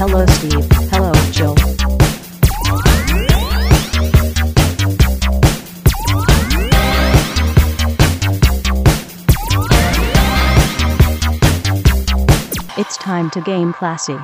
Hello, Steve. Hello, Jill. It's time to game classy.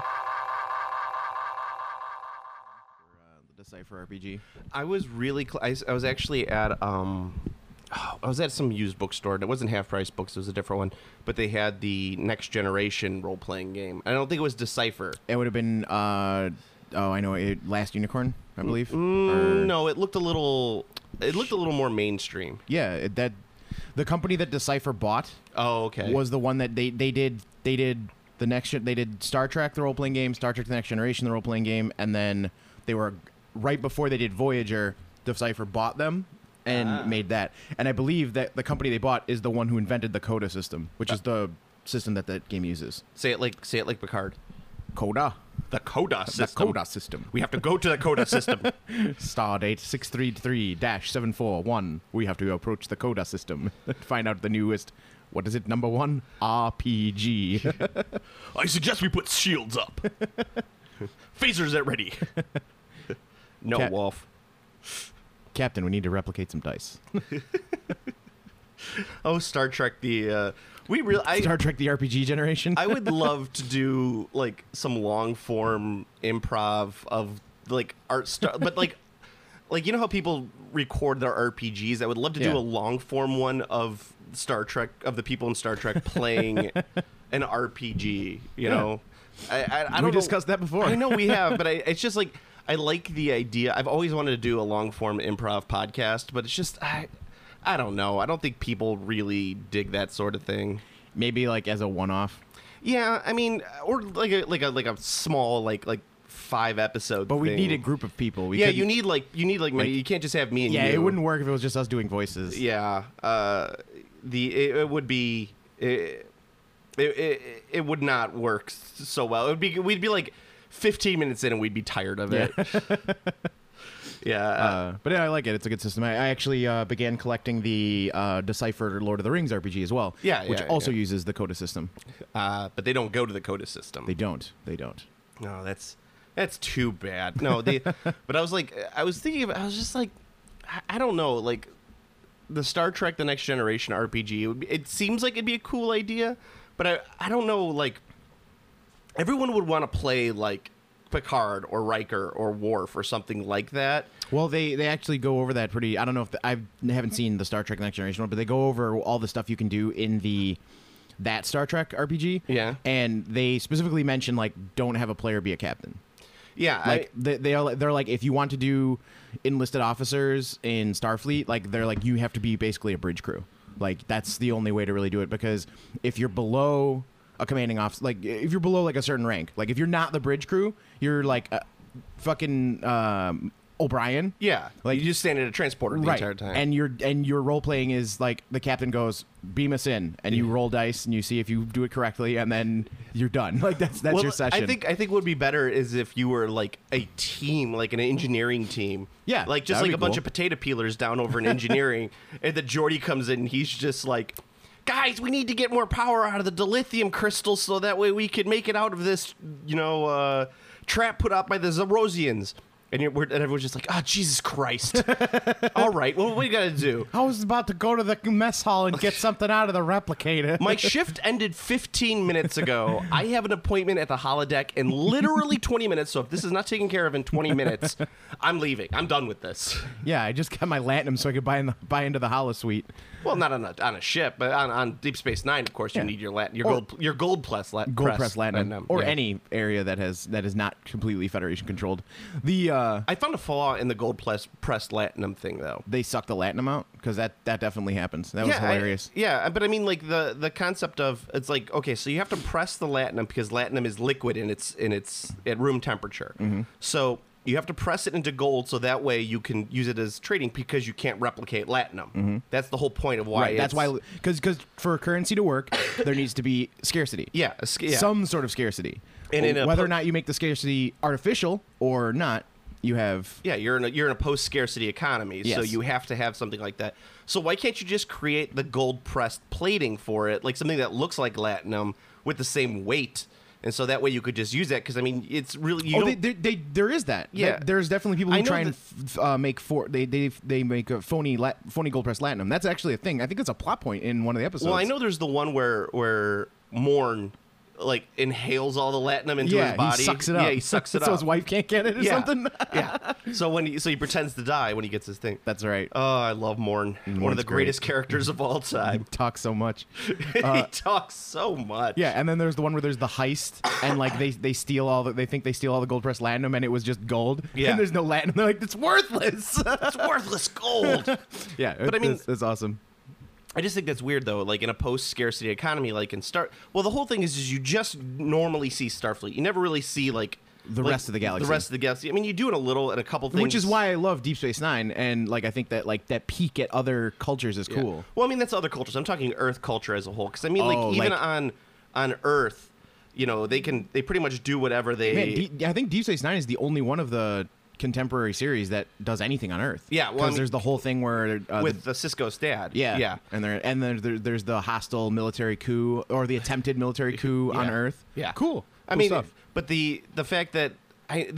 The Decipher RPG. I was really I was actually at I was at some used bookstore, and it wasn't Half Price Books, it was a different one, but they had the Next Generation role-playing game. I don't think it was Decipher. It would have been I know it, Last Unicorn, I believe. No, it looked a little more mainstream. Yeah, that the company that Decipher bought Oh, okay. was the one that they did the next they did Star Trek the role-playing game, Star Trek the Next Generation the role-playing game, and then they were right before they did Voyager, Decipher bought them and made that. And I believe that the company they bought is the one who invented the Coda system, which is the system that game uses. Say it like Picard. Coda. The Coda system. The Coda system. We have to go to the Coda system. Stardate 633-741. We have to approach the Coda system to find out the newest, what is it, number 1? RPG. I suggest we put shields up. Phasers at ready. No, Cat- Wolf. Captain, we need to replicate some dice. Oh, Star Trek. Star Trek the RPG generation? I would love to do like some long form improv of like but like you know how people record their RPGs. I would love to do Yeah. a long form one of Star Trek, of the people in Star Trek playing an RPG. You know, I don't we know. discussed that before. I know we have, but it's just like I like the idea. I've always wanted to do a long form improv podcast, but it's just I don't know. I don't think people really dig that sort of thing. Maybe like as a one-off. Yeah, I mean, or like a small like 5 episode. But we thing. need a group of people. Yeah, you need many. You can't just have me and you. Yeah, it wouldn't work if it was just us doing voices. Yeah, it would be it would not work so well. We'd be like 15 minutes in and we'd be tired of it. Yeah. But yeah, I like it. It's a good system. I actually began collecting the Decipher Lord of the Rings RPG as well. Yeah, which yeah, also yeah. uses the Coda system. But they don't go to the Coda system. They don't. No, that's too bad. No, but I was thinking, I was just like, I don't know, like the Star Trek The Next Generation RPG. It seems like it'd be a cool idea, but I don't know, like everyone would want to play like Picard or Riker or Worf or something like that. Well, they actually go over that pretty. I don't know if I haven't seen the Star Trek Next Generation one, but they go over all the stuff you can do in that Star Trek RPG. Yeah, and they specifically mention like don't have a player be a captain. Yeah, like they're like if you want to do enlisted officers in Starfleet, like they're like you have to be basically a bridge crew. Like that's the only way to really do it, because if you're below a commanding officer, like if you're below like a certain rank, like if you're not the bridge crew, you're like fucking O'Brien. Yeah, like you just stand in a transporter the entire time, and your role playing is like the captain goes beam us in, and you roll dice and you see if you do it correctly, and then you're done. Like that's your session. I think what would be better is if you were like a team, like an engineering team. Yeah, like just like a bunch of potato peelers down over in engineering, and the Geordi comes in and he's just like, guys, we need to get more power out of the dilithium crystals so that way we could make it out of this, trap put out by the Zerosians. And everyone's just like, oh, Jesus Christ. All right, well, what do you got to do? I was about to go to the mess hall and get something out of the replicator. My shift ended 15 minutes ago. I have an appointment at the holodeck in literally 20 minutes, so if this is not taken care of in 20 minutes, I'm leaving. I'm done with this. Yeah, I just got my Latinum so I could buy into the holosuite. Well, not on a ship, but on Deep Space Nine, of course, you need your gold press Latinum, or any area that is not completely Federation controlled. I found a flaw in the gold pressed Latinum thing, though. They suck the Latinum out, because that definitely happens. That was hilarious. But I mean, like the concept of it's like, okay, so you have to press the Latinum because Latinum is liquid and it's at room temperature. Mm-hmm. So you have to press it into gold so that way you can use it as trading, because you can't replicate Latinum. Mm-hmm. That's the whole point of why. Right, that's why, because for currency to work, there needs to be scarcity. Yeah, some sort of scarcity. And whether or not you make the scarcity artificial or not, you have you're in a post scarcity economy, so you have to have something like that. So why can't you just create the gold pressed plating for it, like something that looks like Latinum with the same weight And so that way you could just use that because I mean it's really you don't, there is that. Yeah. There's definitely people I who know try and make they make a phony gold press latinum. That's actually a thing. I think it's a plot point in one of the episodes. well I know there's the one where Morn like inhales all the latinum into his body. he sucks it up. Yeah, he sucks it so up. his wife can't get it or something. Yeah. So he pretends to die when he gets his thing. That's right. Oh, I love Morn. One of Morn's the great. greatest characters of all time. Talks so much. He talks so much. Yeah, and then there's the one where there's the heist, and like they steal they think they steal all the gold press latinum, and it was just gold. Yeah. And there's no latinum. They're like, it's worthless. It's worthless gold. Yeah, But I mean- it's awesome. I just think that's weird though. Like in a post-scarcity economy, like in well, the whole thing is you just normally see Starfleet. You never really see like The rest of the galaxy. The rest of the galaxy. I mean, you do it a little in a couple things, Which is why I love Deep Space Nine, and like I think that like that peek at other cultures is Yeah. cool. Well, I mean that's other cultures. I'm talking Earth culture as a whole. Because I mean, like even on Earth, you know, they pretty much do whatever they. Man, I think Deep Space Nine is the only one of the contemporary series that does anything on Earth. Yeah, well, because I mean, there's the whole thing where with Cisco's dad. yeah, and there's the hostile military coup or the attempted military coup on Yeah. Earth. Yeah, cool. I mean, stuff. but the fact that I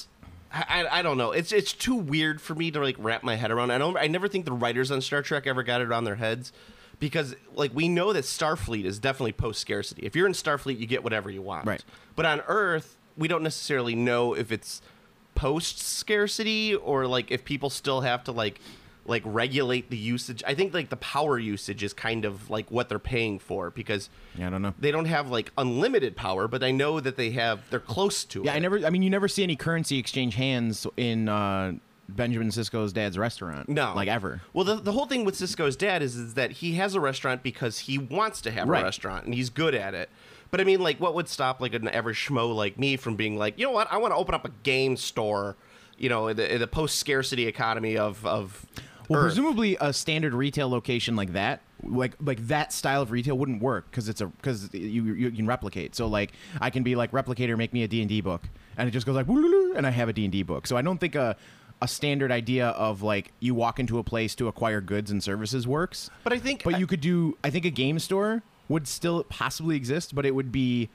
don't know. It's too weird for me to like wrap my head around. I never think the writers on Star Trek ever got it on their heads because like we know that Starfleet is definitely post scarcity. If you're in Starfleet, you get whatever you want. Right. But on Earth, we don't necessarily know if it's post scarcity or like if people still have to like regulate the usage. I think like the power usage is kind of like what they're paying for because Yeah, I don't know. they don't have like unlimited power, but I know that they're close to it. Yeah, you never see any currency exchange hands in Benjamin Sisko's dad's restaurant. No. Like ever. Well, the whole thing with Sisko's dad is that he has a restaurant because he wants to have Right. a restaurant and he's good at it. But I mean, like, what would stop like an average schmo like me from being like, you know what, I want to open up a game store, you know, in the post-scarcity economy of Well, Earth. presumably a standard retail location like that, like that style of retail wouldn't work because you can replicate. So like I can be like replicator, make me a D&D book, and it just goes like "Woo-loo-loo," and I have a D&D book. So I don't think a standard idea of like you walk into a place to acquire goods and services works. But I think But you could do. I think a game store would still possibly exist, but it would be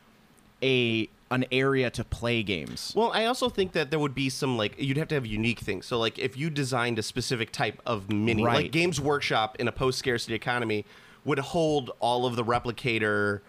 an area to play games. Well, I also think that there would be some like you'd have to have unique things. So like if you designed a specific type of mini, Right. like Games Workshop in a post-scarcity economy would hold all of the replicator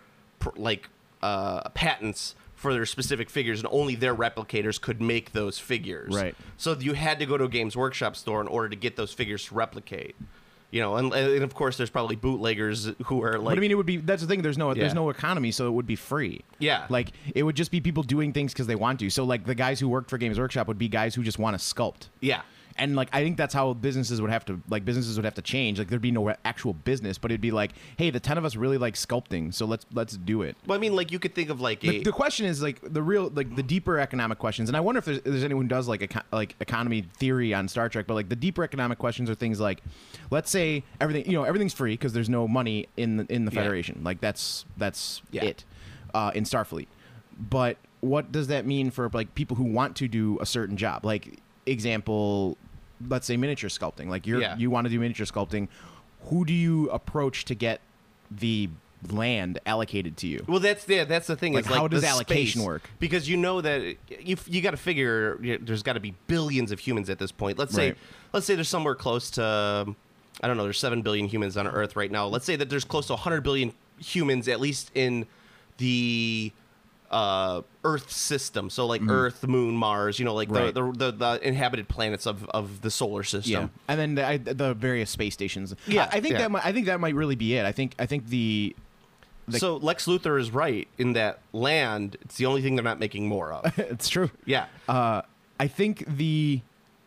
patents for their specific figures, and only their replicators could make those figures. Right. So you had to go to a Games Workshop store in order to get those figures to replicate. You know, and of course there's probably bootleggers who are like. But I mean, it would be. That's the thing. There's Yeah. no economy, so it would be free. Yeah. Like it would just be people doing things because they want to. So like the guys who worked for Games Workshop would be guys who just want to sculpt. Yeah. And like I think that's how businesses would have to change. Like there'd be no actual business, but it'd be like, hey, the 10 of us really like sculpting, so let's do it. Well, I mean, like you could think of like The question is like the deeper economic questions, and I wonder if there's anyone who does like economy theory on Star Trek, but like the deeper economic questions are things like, let's say everything's free because there's no money in the Federation. Like that's Yeah. it in Starfleet. But what does that mean for like people who want to do a certain job? Like example, let's say miniature sculpting. Like you want to do miniature sculpting. Who do you approach to get the land allocated to you? Well, that's the thing. Like, is, like, how does the allocation space. work? Because you know that you got to figure there's got to be billions of humans at this point. Let's Right. say there's somewhere close to I don't know. There's 7 billion humans on Earth right now. Let's say that there's close to 100 billion humans at least in the Earth system. So like Earth, Moon, Mars. You know, like Right. the inhabited planets of the solar system. Yeah, and then the various space stations. Yeah, I think yeah. that might really be it. I think the So Lex Luthor is right in that land. It's the only thing they're not making more of. it's true. Yeah. I think the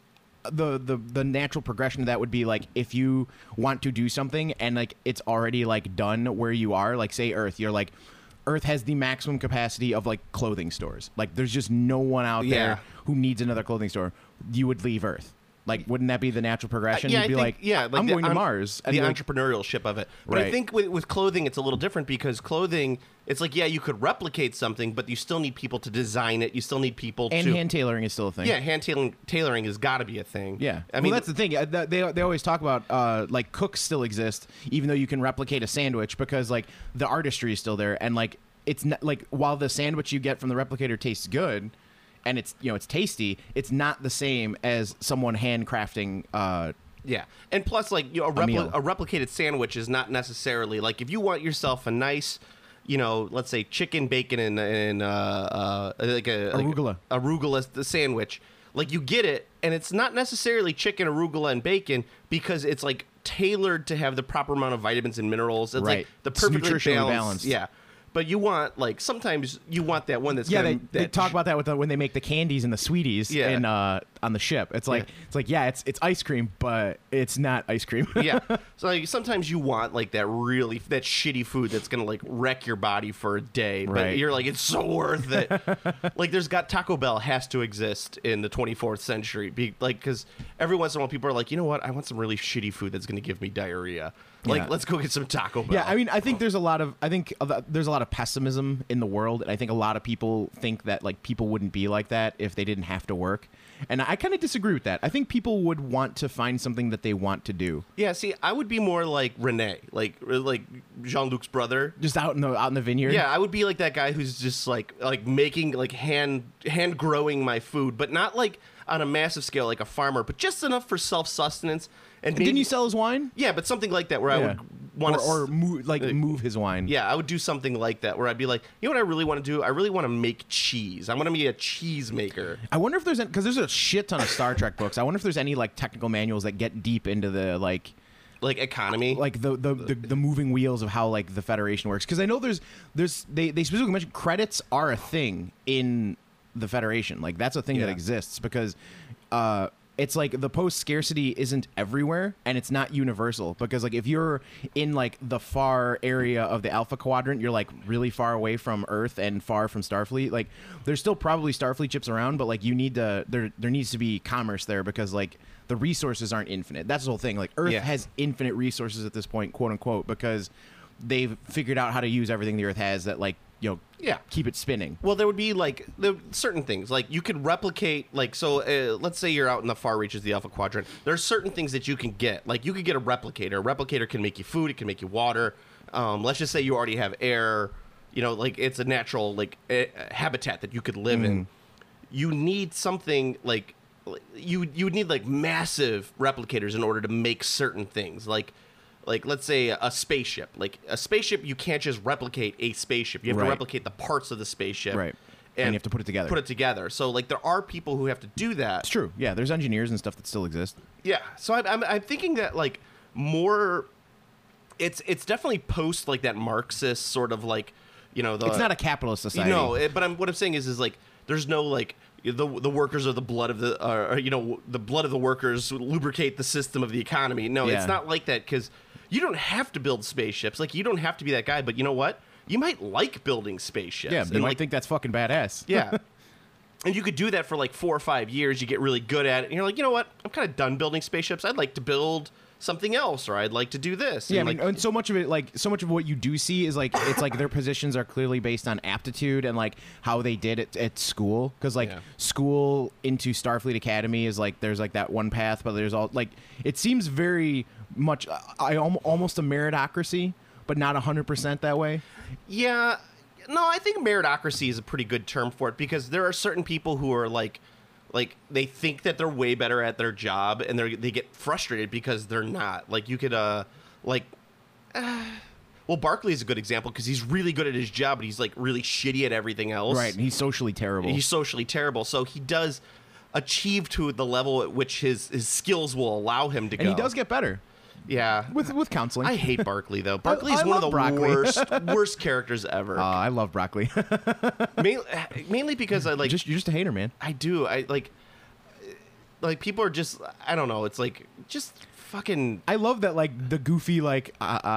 natural progression of that would be like if you want to do something and like it's already like done where you are, like say Earth, you're like Earth has the maximum capacity of like clothing stores. Like there's just no one out Yeah. there who needs another clothing store. You would leave Earth. Like wouldn't that be the natural progression? Yeah, You'd be I think, I'm the going to Mars. The And like, entrepreneurship of it. But I Right. think with clothing, it's a little different because clothing, it's like, yeah, you could replicate something, but you still need people to design it. You still need people and to... hand tailoring is still a thing. Yeah, hand tailoring has got to be a thing. Yeah, I mean, that's the thing. They always talk about like cooks still exist, even though you can replicate a sandwich because like the artistry is still there, and like it's not like while the sandwich you get from the replicator tastes good, and it's it's tasty, it's not the same as someone handcrafting. Yeah, and plus, like a meal. replicated sandwich is not necessarily like if you want yourself a nice, let's say chicken, bacon, and like arugula sandwich. Like you get it, and it's not necessarily chicken, arugula, and bacon because it's like tailored to have the proper amount of vitamins and minerals. It's like the It's perfectly nutritionally balanced. Yeah. But you want sometimes you want that one that's they talk about that when they make the candies and the sweeties in on the ship. It's like it's ice cream, but it's not ice cream. Yeah. So like, sometimes you want like that shitty food that's gonna like wreck your body for a day, but Right. you're like it's so worth it. Like Taco Bell has to exist in the 24th century, because every once in a while people are like, you know what, I want some really shitty food that's gonna give me diarrhea. Like, let's go get some Taco Bell. Yeah, I mean, I think there's a lot of pessimism in the world, and I think a lot of people think that like people wouldn't be like that if they didn't have to work, and I kind of disagree with that. I think people would want to find something that they want to do. Yeah, see, I would be more like Rene, like Jean-Luc's brother, Just out in the vineyard. Yeah, I would be like that guy who's just like making like hand growing my food, but not like on a massive scale like a farmer, but just enough for self-sustenance. And Didn't you sell his wine? Yeah, but something like that where I would want or move his wine. Yeah, I would do something like that where I'd be like, you know what I really want to do? I really want to make cheese. I want to be a cheese maker. I wonder if because there's a shit ton of Star Trek books. I wonder if there's any like technical manuals that get deep into the like economy, like the moving wheels of how like the Federation works. Because I know they specifically mentioned credits are a thing in the Federation. Like that's a thing that exists because it's like the post scarcity isn't everywhere and it's not universal, because like if you're in like the far area of the Alpha Quadrant, you're like really far away from Earth and far from Starfleet. Like there's still probably Starfleet ships around, but like you need to there needs to be commerce there, because like the resources aren't infinite. That's the whole thing. Like Earth has infinite resources at this point, quote unquote, because they've figured out how to use everything the Earth has that like keep it spinning. Well, there would be like certain things like you could replicate, like, so let's say you're out in the far reaches of the Alpha Quadrant. There are certain things that you can get. Like you could get a replicator. A replicator can make you food. It can make you water. Let's just say you already have air. Like it's a natural like habitat that you could live in. You need something like you would need like massive replicators in order to make certain things. Like let's say a spaceship. Like a spaceship, you can't just replicate a spaceship. You have to replicate the parts of the spaceship. Right. And you have to put it together. So like there are people who have to do that. It's true. Yeah, there's engineers and stuff that still exist. Yeah. So I'm thinking that like more, it's definitely post like that Marxist sort of like, it's not a capitalist society. No, but what I'm saying is like there's no like the workers are the blood of the blood of the workers lubricate the system of the economy. No, it's not like that, because you don't have to build spaceships. Like you don't have to be that guy. But you know what? You might like building spaceships. Yeah, you might think that's fucking badass. Yeah. And you could do that for like 4 or 5 years. You get really good at it. And you're like, you know what? I'm kind of done building spaceships. I'd like to build something else, or I'd like to do this. Yeah, and and so much of it, like so much of what you do see is like it's like their positions are clearly based on aptitude and like how they did it at school. Because like school into Starfleet Academy is like there's like that one path, but there's all like it seems very much almost a meritocracy, but not 100% that way. Yeah. No, I think meritocracy is a pretty good term for it, because there are certain people who are like they think that they're way better at their job, and they get frustrated because they're not. Like you could well, Barclay is a good example because he's really good at his job, but he's like really shitty at everything else. Right, and he's socially terrible. So he does achieve to the level at which his skills will allow him to go. And he does get better. Yeah, with counseling. I hate Barclay though. Barclay's I one of the worst characters ever. I love Broccoli. Mainly because I like. You're just a hater, man. I do. I like people are just. I don't know. It's like just fucking. I love that, like the goofy, like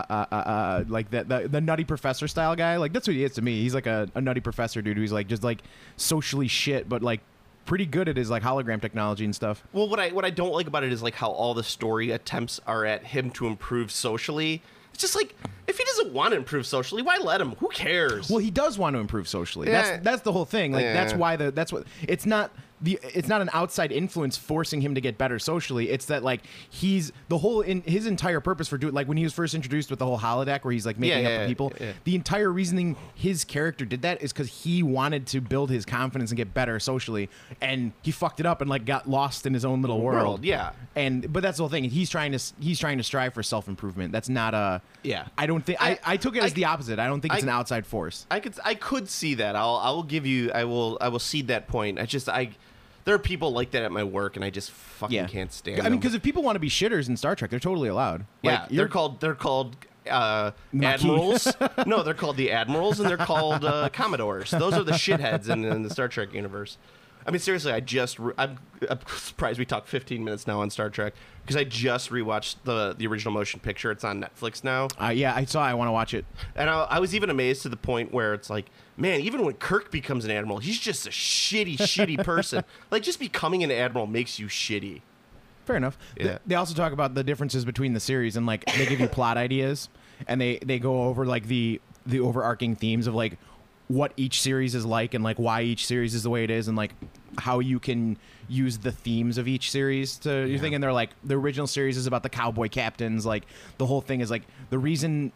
that the nutty professor style guy. Like that's what he is to me. He's like a nutty professor dude who's like just like socially shit, but like pretty good at his like hologram technology and stuff. Well, what I don't like about it is like how all the story attempts are at him to improve socially. It's just like, if he doesn't want to improve socially, why let him? Who cares? Well, he does want to improve socially. Yeah. That's the whole thing. Like that's why that's what it's not it's not an outside influence forcing him to get better socially. It's that like he's the whole in his entire purpose for doing, like when he was first introduced with the whole holodeck where he's like making up the people. Yeah. The entire reasoning his character did that is because he wanted to build his confidence and get better socially, and he fucked it up and like got lost in his own little world. Yeah. But that's the whole thing. He's trying to strive for self improvement. That's not a. Yeah. I don't think I took it as the opposite. I don't think it's an outside force. I could see that. I will cede that point. There are people like that at my work, and I just fucking can't stand them. I mean, because if people want to be shitters in Star Trek, they're totally allowed. Yeah, Like, they're called admirals. No, they're called the admirals, and they're called commodores. Those are the shitheads in the Star Trek universe. I mean, seriously, I'm surprised we talked 15 minutes now on Star Trek because I just rewatched the original motion picture. It's on Netflix now. Yeah, I want to watch it. And I was even amazed to the point where it's like, man, even when Kirk becomes an admiral, he's just a shitty person. Like, just becoming an admiral makes you shitty. Fair enough. Yeah. They also talk about the differences between the series, and like they give you plot ideas, and they go over like the overarching themes of like what each series is like, and like why each series is the way it is, and like how you can use the themes of each series to your thing. And they're like, the original series is about the cowboy captains. Like the whole thing is like the reason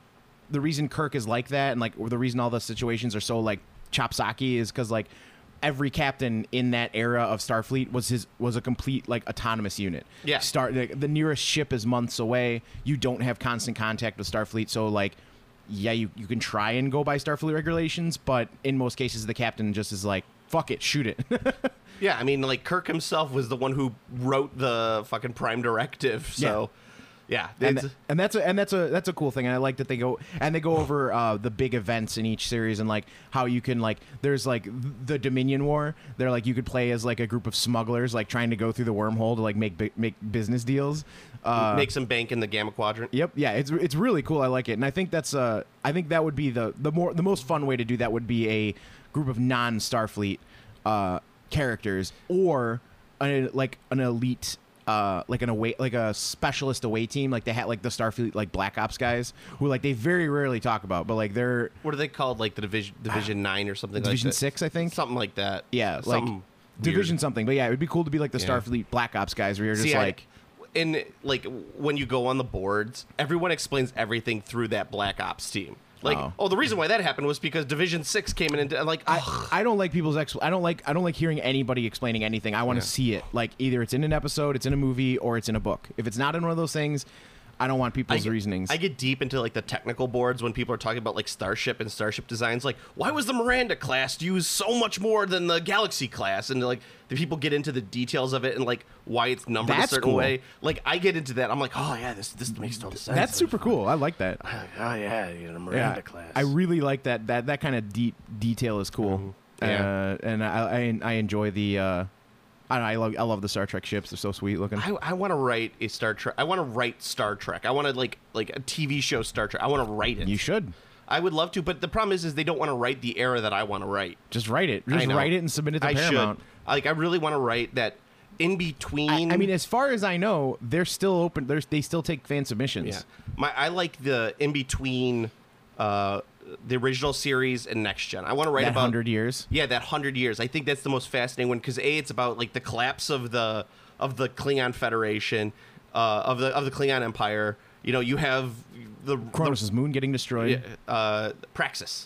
Kirk is like that, and like the reason all the situations are so like chopsocky is because like every captain in that era of Starfleet was a complete like autonomous unit. Yeah. The nearest ship is months away. You don't have constant contact with Starfleet, so like, yeah, you can try and go by Starfleet regulations, but in most cases the captain just is like, fuck it, shoot it. Yeah, I mean, like, Kirk himself was the one who wrote the fucking Prime Directive, so yeah. And that's a cool thing, and I like that they go over the big events in each series, and like how you can like, there's like the Dominion War. They're like, you could play as like a group of smugglers like trying to go through the wormhole to like make business deals, make some bank in the Gamma Quadrant. Yep, yeah, it's really cool. I like it, and I think that would be the most fun way to do that would be a group of non-Starfleet characters, or an elite. Like a specialist away team, like they had like the Starfleet like Black Ops guys who like they very rarely talk about, but like they're, what are they called, like the Division 9 or something, Division like that? 6, I think, something like that. Yeah, like Division something. But yeah, it would be cool to be like the Starfleet Black Ops guys where you're just and like when you go on the boards, everyone explains everything through that Black Ops team. Like, the reason why that happened was because Division 6 came in and like, I don't like people's I don't like hearing anybody explaining anything. I want to see it. Like either it's in an episode, it's in a movie, or it's in a book. If it's not in one of those things, I don't want people's reasonings. I get deep into like the technical boards when people are talking about like Starship and Starship designs. Like, why was the Miranda class used so much more than the Galaxy class? And like the people get into the details of it and like why it's numbered a certain way. Like I get into that. I'm like, oh yeah, this makes total sense. That's super cool. I like that. Oh yeah, the Miranda class. I really like that. That kind of deep detail is cool. And I enjoy the. I love the Star Trek ships. They're so sweet looking. I want to write a Star Trek. I want to write Star Trek. I want to like a TV show Star Trek. I want to write it. You should. I would love to, but the problem is they don't want to write the era that I want to write. Just write it. Just write it and submit it to Paramount. Like I really want to write that in between. I mean, as far as I know, they're still open. They still take fan submissions. Yeah. I like the in between. The original series and Next Gen. I want to write that about 100 years. Yeah, that 100 years. I think that's the most fascinating one because it's about like the collapse of the Klingon Federation, of the Klingon Empire. You know, you have the Kronos' moon getting destroyed. Praxis.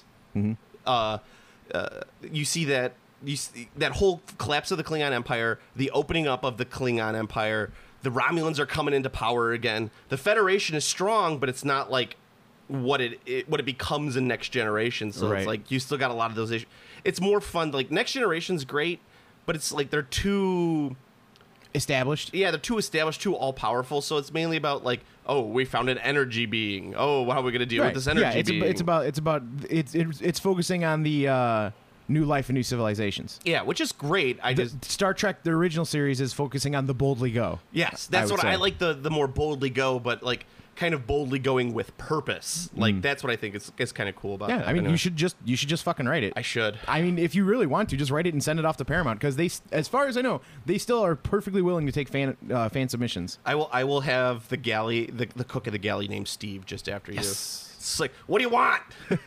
Mm-hmm. You see that whole collapse of the Klingon Empire, the opening up of the Klingon Empire. The Romulans are coming into power again. The Federation is strong, but it's not like what it becomes in Next Generation. So it's like you still got a lot of those issues. It's more fun. Like Next Generation's great, but it's like they're too established. Yeah, they're too established, too all powerful. So it's mainly about like, oh, we found an energy being. Oh, how are we going to deal with this energy being? It's focusing on the new life and new civilizations. Yeah, which is great. Star Trek, the original series, is focusing on the boldly go. Yes, that's what I like. The more boldly go, but like kind of boldly going with purpose. Like that's what I think is kind of cool about that. I mean, you should just fucking write it. I should. I mean, if you really want to, just write it and send it off to Paramount because they, as far as I know, they still are perfectly willing to take fan submissions. I will have the galley, the cook of the galley named Steve just after you. It's like, what do you want?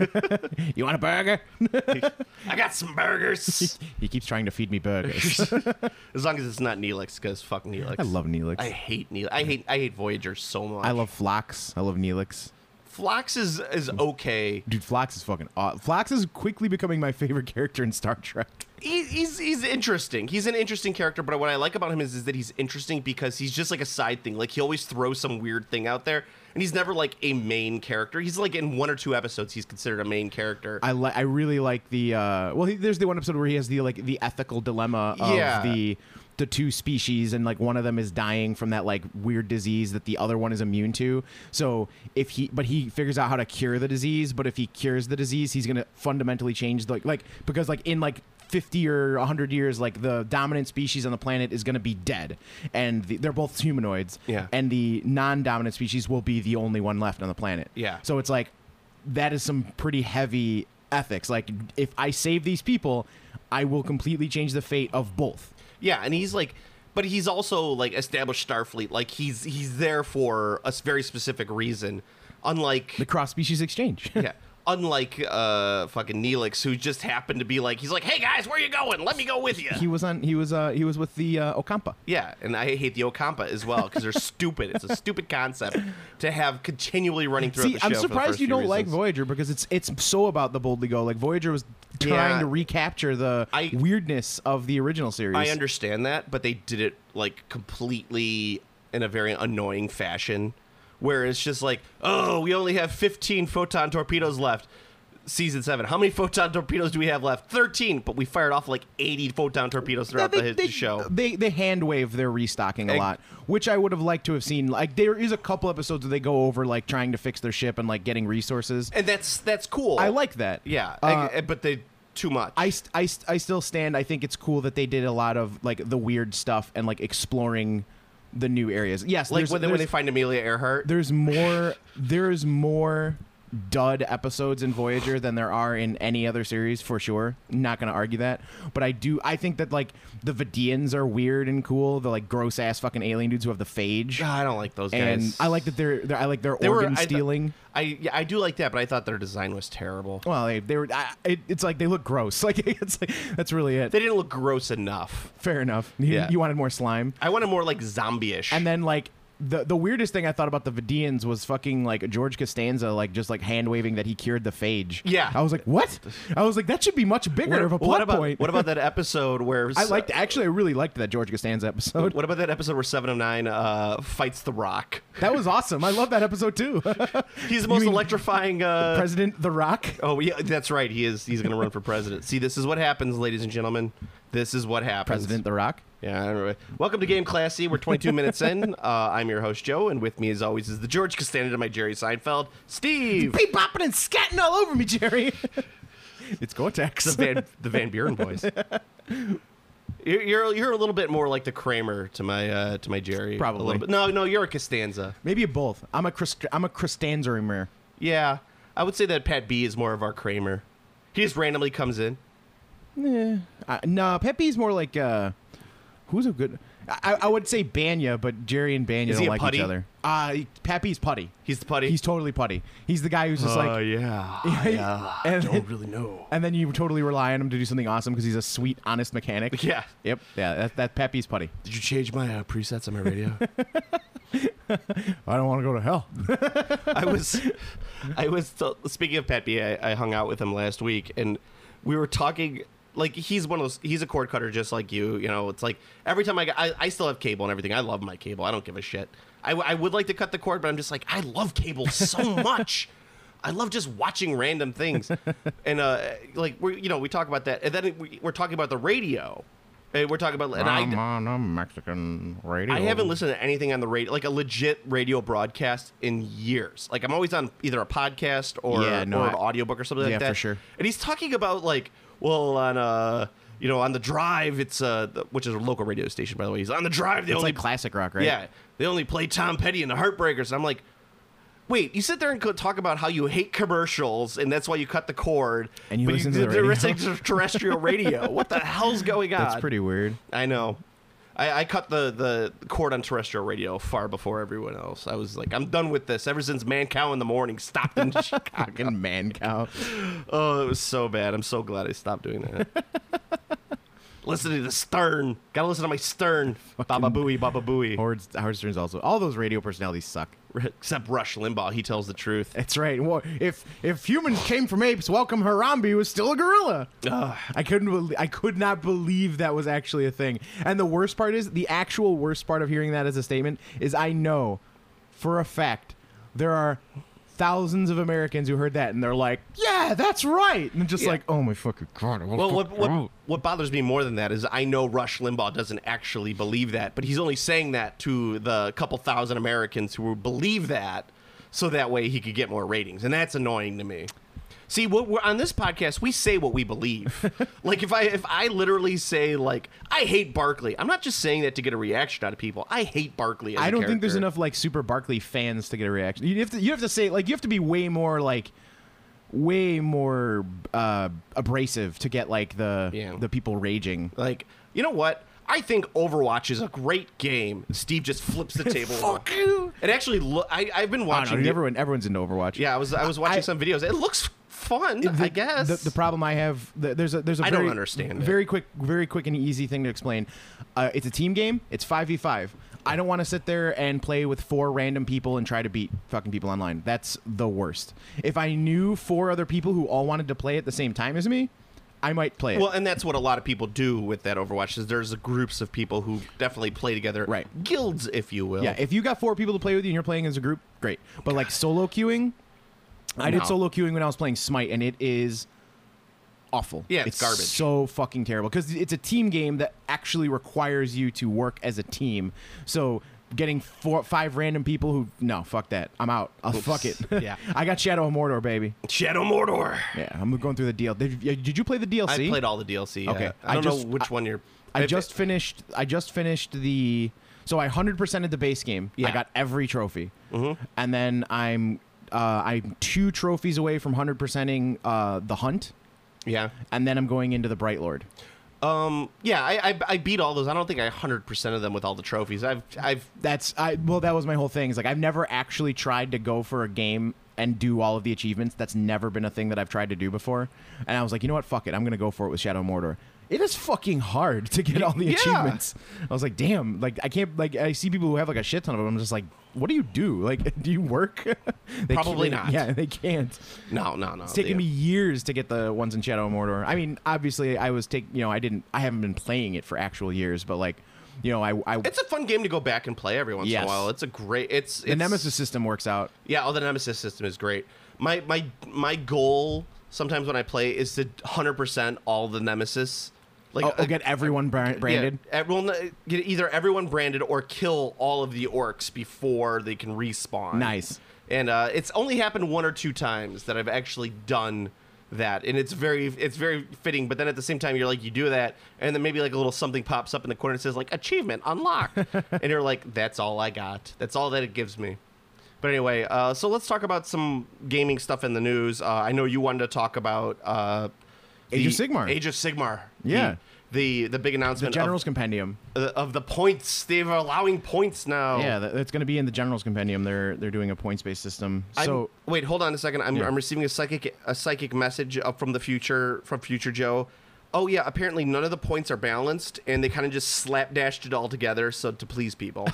You want a burger? I got some burgers. He keeps trying to feed me burgers. As long as it's not Neelix, because fuck Neelix. I love Neelix. I hate Neelix. I hate Voyager so much. I love Phlox. I love Neelix. Phlox is okay. Dude, Phlox is fucking awesome. Phlox is quickly becoming my favorite character in Star Trek. He's interesting. He's an interesting character, but what I like about him is that he's interesting because he's just like a side thing. Like, he always throws some weird thing out there, and he's never like a main character. He's like in 1 or 2 episodes he's considered a main character. I really like the there's the one episode where he has the ethical dilemma of the 2 species, and like one of them is dying from that like weird disease that the other one is immune to. So he figures out how to cure the disease, but if he cures the disease, he's going to fundamentally change because like in like 50 or 100 years, like the dominant species on the planet is going to be dead, and they're both humanoids. Yeah. And the non-dominant species will be the only one left on the planet. Yeah. So it's like, that is some pretty heavy ethics. Like, if I save these people, I will completely change the fate of both. Yeah, and he's like, but he's also like established Starfleet. Like, he's there for a very specific reason. Unlike The cross-species exchange. yeah. Unlike fucking Neelix, who just happened to be like, he's like, hey guys, where you going? Let me go with you. He was with the Ocampa. Yeah, and I hate the Ocampa as well because they're stupid. It's a stupid concept to have continually running throughout the show. I'm for the surprised first you few don't like reasons. Voyager, because it's so about the Boldly Go. Like, Voyager was trying to recapture the weirdness of the original series. I understand that, but they did it like completely in a very annoying fashion, where it's just like, oh, we only have 15 photon torpedoes left. Season 7. How many photon torpedoes do we have left? 13, but we fired off like 80 photon torpedoes throughout the show. They hand wave their restocking a lot, which I would have liked to have seen. Like, there is a couple episodes where they go over like trying to fix their ship and like getting resources, And that's cool. I like that. Yeah, but they too much. I still stand. I think it's cool that they did a lot of like the weird stuff and like exploring the new areas. Yes, like when they find Amelia Earhart. There's more dud episodes in Voyager than there are in any other series, for sure. Not going to argue that. But I think that like the Vidians are weird and cool. The like gross ass fucking alien dudes who have the phage. I don't like those guys. And I like that I like their organ stealing. I do like that, but I thought their design was terrible. Well, they were. It's like they look gross. Like, it's like, that's really it. They didn't look gross enough. Fair enough. Yeah. You wanted more slime. I wanted more like zombie-ish. And then like the weirdest thing I thought about the Vidians was fucking like George Costanza like just like hand waving that he cured the phage. Yeah. I was like, what? I was like, that should be much bigger of a plot point. What about that episode where I really liked that George Costanza episode. What about that episode where 7 of 9 fights The Rock? That was awesome. I love that episode too. He's the most electrifying President The Rock. Oh yeah, that's right. He's going to run for president. See, this is what happens, ladies and gentlemen. This is what happens. President The Rock. Yeah. Anyway. Welcome to Game Classy. We're 22 minutes in. I'm your host, Joe, and with me, as always, is the George Costanza to my Jerry Seinfeld, Steve. Be bopping and scatting all over me, Jerry. It's Gore-Tex. The Van Buren boys. You're a little bit more like the Kramer to my Jerry. Probably. A little bit. No, you're a Costanza. Maybe both. I'm a Costanza-er. Yeah, I would say that Pat B is more of our Kramer. He just randomly comes in. No, Pepe's more like who's a good. I would say Banya, but Jerry and Banya Is don't he a like putty? each other. Pepe's putty. He's the putty. He's totally putty. He's the guy who's just like, yeah. and I then- don't really know. and then you totally rely on him to do something awesome because he's a sweet, honest mechanic. Yeah. Yep. Yeah. That Pepe's putty. Did you change my presets on my radio? I don't want to go to hell. I was speaking of Pat B, I hung out with him last week, and we were talking. Like, he's a cord cutter just like you. You know, it's like every time I still have cable and everything. I love my cable. I don't give a shit. I would like to cut the cord, but I'm just like, I love cable so much. I love just watching random things. And like we talk about that, and then we're talking about the radio. And we're talking about. And I'm on a Mexican radio. I haven't listened to anything on the radio, like a legit radio broadcast, in years. Like, I'm always on either a podcast or an audiobook or something like that. Yeah, for sure. And he's talking about like, well, on on the Drive, it's which is a local radio station, by the way. He's on the Drive. It's like classic rock, right? Yeah, they only play Tom Petty and the Heartbreakers. And I'm like, wait, you sit there and talk about how you hate commercials and that's why you cut the cord, and you listen to the they're radio? listening to terrestrial radio. What the hell's going on? That's pretty weird. I know. I cut the cord on terrestrial radio far before everyone else. I was like, I'm done with this. Ever since Man Cow in the Morning stopped in Chicago. Fucking Man Cow. Oh, it was so bad. I'm so glad I stopped doing that. Listen to the Stern. Gotta listen to my Stern. Baba Booey, Baba Booey. Howard Stern's also. All those radio personalities suck. Except Rush Limbaugh. He tells the truth. That's right. Well, if humans came from apes, welcome Harambe was still a gorilla. I could not believe that was actually a thing. And the worst part is, the actual worst part of hearing that as a statement is, I know for a fact there are thousands of Americans who heard that and they're like, yeah, that's right. And just like, oh my fucking God. Well, what bothers me more than that is I know Rush Limbaugh doesn't actually believe that, but he's only saying that to the couple thousand Americans who believe that, so that way he could get more ratings, and that's annoying to me. See, we're on this podcast, we say what we believe. Like, if I literally say, like, I hate Barkley, I'm not just saying that to get a reaction out of people. I hate Barkley as a I don't think character. there's enough, like, Super Barkley fans to get a reaction. You have to say, like, you have to be way more abrasive to get, like, the people raging. Like, you know what? I think Overwatch is a great game. Steve just flips the table. Fuck you. It actually, I've been watching. Everyone's into Overwatch. Yeah, I was watching some videos. It looks fun, I guess. The problem I have, there's a I very, don't understand very quick and easy thing to explain. It's a team game. It's 5v5. I don't want to sit there and play with 4 random people and try to beat fucking people online. That's the worst. If I knew 4 other people who all wanted to play at the same time as me, I might play it. Well, and that's what a lot of people do with that Overwatch, is there's groups of people who definitely play together. Right. Guilds, if you will. Yeah, if you got 4 people to play with you and you're playing as a group, great. But like solo queuing, I did solo queuing when I was playing Smite, and it is awful. Yeah, it's garbage. So fucking terrible, because it's a team game that actually requires you to work as a team. So getting 5 random people who, no, fuck that. I'm out. Fuck it. Yeah. I got Shadow of Mordor, baby. Shadow Mordor. Yeah, I'm going through the DLC. Did you play the DLC? I played all the DLC. Yeah. Okay. I don't know which one you're. I just finished the. So I 100%ed the base game. Yeah. I got every trophy, and then I'm 2 trophies away from 100%ing the hunt, Yeah. and then I'm going into the Bright Lord. Yeah, I beat all those. I don't think I 100% of them with all the trophies. Well, that was my whole thing. Is like, I've never actually tried to go for a game and do all of the achievements. That's never been a thing that I've tried to do before. And I was like, you know what? Fuck it. I'm gonna go for it with Shadow of Mordor. It is fucking hard to get all the achievements. I was like, damn. Like, I can't. Like, I see people who have like a shit ton of them. I'm just like, what do you do? Like, do you work? Probably not. Yeah, they can't. No. It's taken me years to get the ones in Shadow of Mordor. I mean, obviously, I haven't been playing it for actual years, but like, you know, I It's a fun game to go back and play every once in a while. It's a great. The Nemesis system works out. Yeah, the Nemesis system is great. My goal sometimes when I play is to 100% all the Nemesis. Like, get everyone branded. Yeah, get either everyone branded or kill all of the orcs before they can respawn. Nice. And it's only happened 1 or 2 times that I've actually done that, and it's very fitting. But then at the same time, you're like, you do that, and then maybe like a little something pops up in the corner and says like achievement unlocked, and you're like, that's all I got. That's all that it gives me. But anyway, so let's talk about some gaming stuff in the news. I know you wanted to talk about Age of Sigmar. Age of Sigmar. Yeah. The big announcement. The General's Compendium. Of the points. They're allowing points now. Yeah, that's going to be in the General's Compendium. They're doing a points-based system. So wait, hold on a second. I'm receiving a psychic message up from Future Joe. Oh yeah, apparently none of the points are balanced, and they kind of just slapdashed it all together so to please people.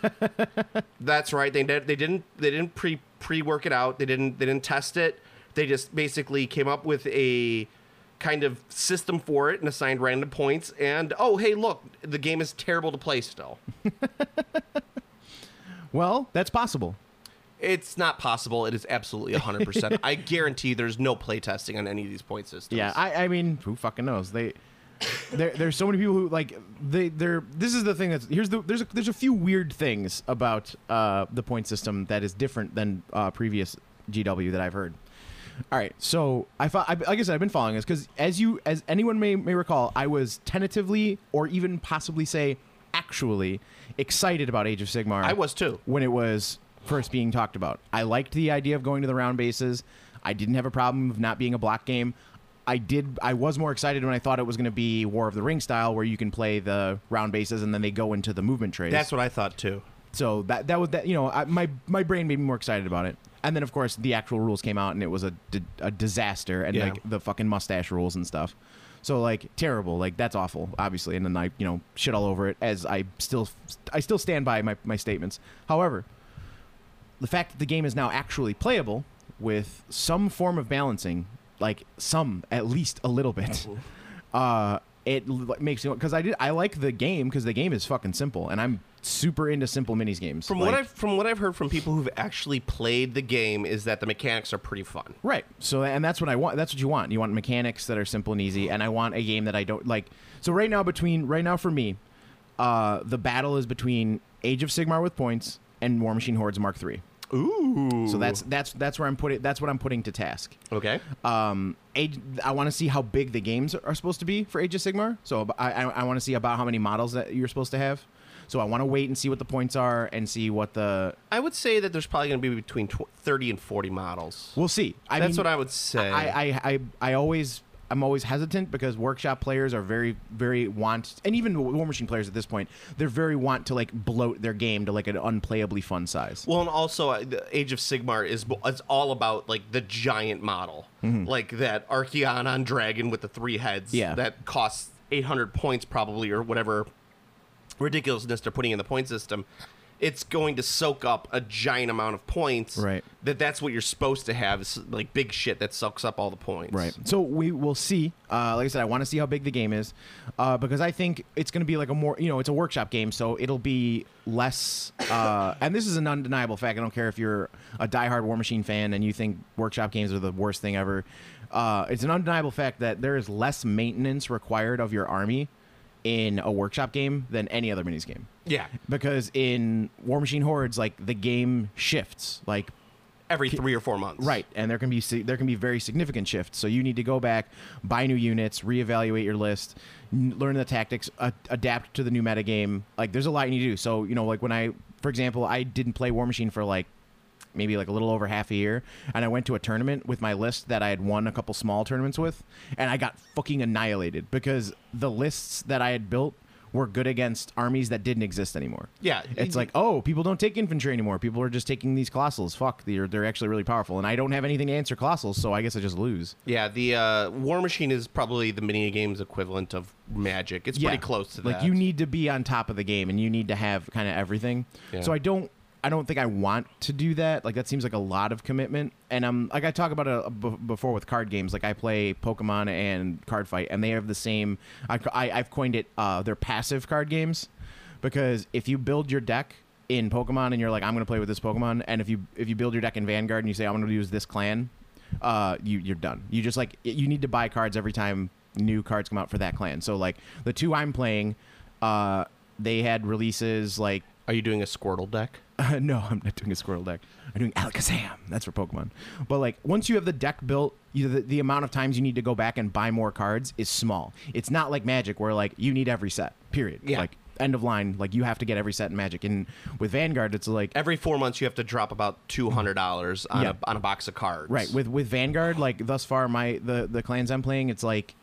That's right. They didn't pre-work it out. They didn't test it. They just basically came up with a kind of system for it and assigned random points. And oh hey, look, the game is terrible to play still. Well, that's possible. It's not possible. It is absolutely 100%. I guarantee there's no play testing on any of these point systems. Yeah, I mean, who fucking knows? There's so many people who like they're. This is the thing there's a few weird things about the point system that is different than previous GW that I've heard. All right, so like I said, I've been following this because as anyone may recall, I was tentatively or even possibly say actually excited about Age of Sigmar. I was too when it was first being talked about. I liked the idea of going to the round bases. I didn't have a problem with not being a block game. I was more excited when I thought it was going to be War of the Ring style, where you can play the round bases and then they go into the movement trays. That's what I thought too. So that was that. My brain made me more excited about it. And then of course the actual rules came out and it was a disaster, and like the fucking mustache rules and stuff. So like terrible, like that's awful, obviously. And then I shit all over it, as I still stand by my statements. However, the fact that the game is now actually playable with some form of balancing, like at least a little bit, it makes me, because I like the game because the game is fucking simple, and I'm super into simple minis games. From what I've heard from people who've actually played the game is that the mechanics are pretty fun. Right. So, and that's what I want. That's what you want. You want mechanics that are simple and easy, and I want a game that I don't like. So right now for me, the battle is between Age of Sigmar with points and War Machine Hordes Mark III. Ooh. So that's where I'm putting. That's what I'm putting to task. Okay. I want to see how big the games are supposed to be for Age of Sigmar. So I want to see about how many models that you're supposed to have. So I want to wait and see what the points are and see what the... I would say that there's probably going to be between 30 and 40 models. We'll see. That's what I would say. I'm always hesitant because workshop players are very, very and even War Machine players at this point, they're very want to like bloat their game to like an unplayably fun size. Well, and also the Age of Sigmar it's all about like the giant model, like that Archaeon dragon with the 3 heads. Yeah. That costs 800 points probably, or whatever ridiculousness they're putting in the point system. It's going to soak up a giant amount of points. Right. That's what you're supposed to have, is like big shit that soaks up all the points. Right. So we will see. Like I said, I want to see how big the game is, because I think it's going to be like a more, it's a workshop game, so it'll be less. And this is an undeniable fact. I don't care if you're a diehard War Machine fan and you think workshop games are the worst thing ever. It's an undeniable fact that there is less maintenance required of your army in a workshop game than any other minis game. Yeah. Because in War Machine Hordes, like the game shifts like every 3 or 4 months. Right, and there can be very significant shifts. So you need to go back, buy new units, reevaluate your list, learn the tactics, adapt to the new metagame. Like there's a lot you need to do. So like when for example, I didn't play War Machine for like maybe like a little over half a year, and I went to a tournament with my list that I had won a couple small tournaments with, and I got fucking annihilated because the lists that I had built were good against armies that didn't exist anymore. Yeah. It's like, oh, people don't take infantry anymore. People are just taking these colossals. Fuck, they're actually really powerful, and I don't have anything to answer colossals, so I guess I just lose. Yeah, the War Machine is probably the mini game's equivalent of Magic. It's pretty close to that. Like you need to be on top of the game, and you need to have kind of everything. Yeah. So I don't think I want to do that. Like that seems like a lot of commitment. And like I talk about it before with card games. Like I play Pokemon and Card Fight, and they have the same. I've coined it their passive card games, because if you build your deck in Pokemon and you're like, I'm going to play with this Pokemon, and if you build your deck in Vanguard and you say I'm going to use this clan, you're done. You just like you need to buy cards every time new cards come out for that clan. So like the 2 I'm playing, they had releases like. Are you doing a Squirtle deck? No, I'm not doing a Squirtle deck. I'm doing Alakazam. That's for Pokemon. But like once you have the deck built, the amount of times you need to go back and buy more cards is small. It's not like Magic where like you need every set. Period. Yeah. Like end of line. Like you have to get every set in Magic. And with Vanguard, it's like every 4 months you have to drop about $200 on a box of cards. Right. With Vanguard, like thus far the clans I'm playing, it's like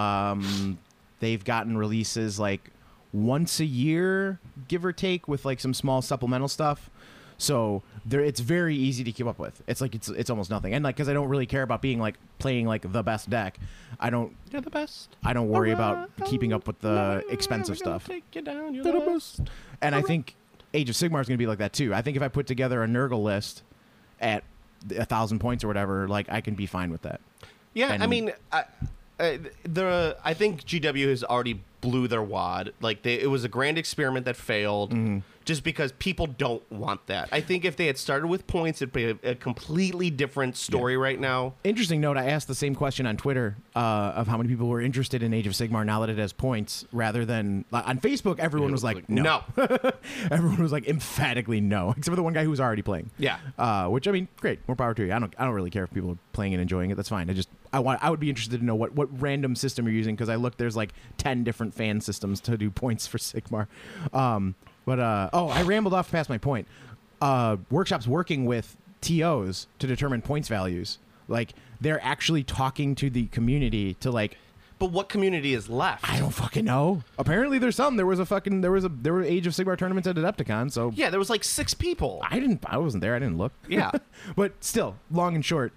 they've gotten releases like once a year, give or take, with like some small supplemental stuff. So it's very easy to keep up with. It's like it's almost nothing. And like because I don't really care about being like playing like the best deck, you're the best. I don't worry about keeping up with the expensive stuff. Take you down, you're the best. And I think Age of Sigmar is going to be like that too. I think if I put together a Nurgle list at 1,000 points or whatever, like I can be fine with that. Yeah, I mean, I think GW has already blew their wad. Like it was a grand experiment that failed, just because people don't want that. I think if they had started with points, it'd be a completely different story right now. Interesting note, I asked the same question on Twitter of how many people were interested in Age of Sigmar now that it has points, rather than on Facebook. Everyone was like no. Everyone was like emphatically no, except for the one guy who was already playing. Yeah, which I mean, great, more power to you. I don't really care if people are playing and enjoying it. That's fine. I would be interested to know what random system you're using, because I looked, there's like 10 different fan systems to do points for Sigmar. I rambled off past my point. Workshop's working with TOs to determine points values. Like they're actually talking to the community to like. But what community is left? I don't fucking know. Apparently, there's some. There were Age of Sigmar tournaments at Adepticon. So Yeah, there was like 6 people. I wasn't there. I didn't look. Yeah. But still, long and short,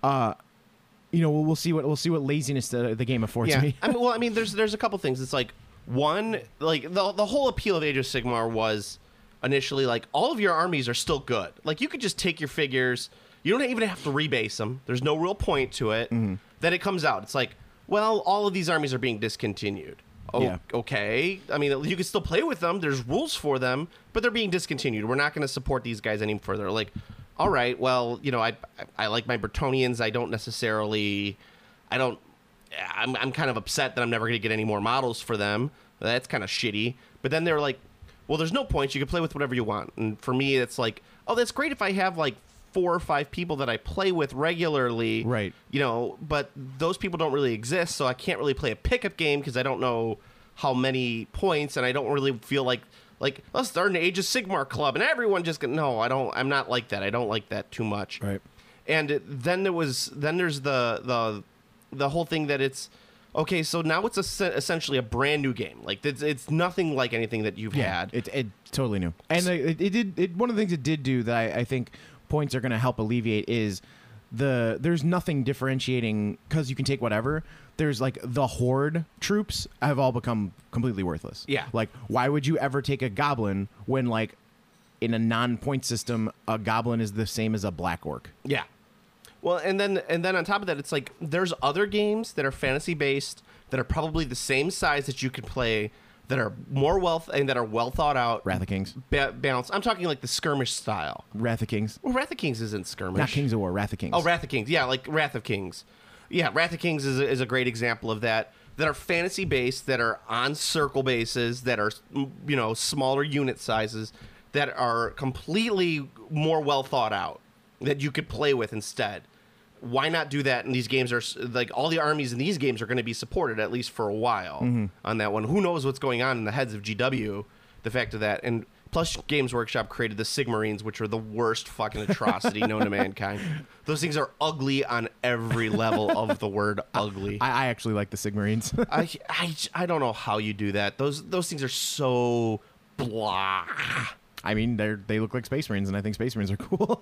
we'll see what laziness the game affords Yeah. me. I mean, there's a couple things. It's like one, like the whole appeal of Age of Sigmar was initially like all of your armies are still good. Like you could just take your figures. You don't even have to rebase them. There's no real point to it. Mm-hmm. Then it comes out. It's like, well, all of these armies are being discontinued. Oh, Yeah. okay. I mean, you can still play with them. There's rules for them, but they're being discontinued. We're not going to support these guys any further. Like, all right, well, I like my Bretonians. I don't necessarily. I'm kind of upset that I'm never going to get any more models for them. That's kind of shitty. But then they're like, well, there's no points. You can play with whatever you want. And for me, it's like, oh, that's great if I have like 4 or 5 people that I play with regularly. Right. But those people don't really exist, so I can't really play a pickup game because I don't know how many points, and I don't really feel like let's start an Age of Sigmar club, and everyone just no, I'm not like that. I don't like that too much. Right. And then there's the whole thing that it's okay. So now it's essentially a brand new game. Like it's nothing like anything that you've had. It totally new. And one of the things it did do that I think points are going to help alleviate is there's nothing differentiating because you can take whatever. There's like the horde troops have all become completely worthless. Yeah. Like why would you ever take a goblin when like in a non-point system a goblin is the same as a black orc? Yeah. Well, and then on top of that, it's like there's other games that are fantasy based that are probably the same size that you can play that are more that are well thought out. Wrath of Kings. Balanced. I'm talking like the skirmish style. Wrath of Kings. Well, Wrath of Kings isn't skirmish. Not Kings of War, Wrath of Kings. Oh, Wrath of Kings. Yeah, like Wrath of Kings. Yeah, Wrath of Kings is a great example of that. That are fantasy based, that are on circle bases, that are smaller unit sizes, that are completely more well thought out, that you could play with instead. Why not do that? And these games are like all the armies in these games are going to be supported at least for a while on that one. Who knows what's going on in the heads of GW? The fact of that, and plus Games Workshop created the Sigmarines, which are the worst fucking atrocity known to mankind. Those things are ugly on every level of the word ugly. I actually like the Sigmarines. I don't know how you do that. Those things are so blah. I mean, they look like Space Marines, and I think Space Marines are cool.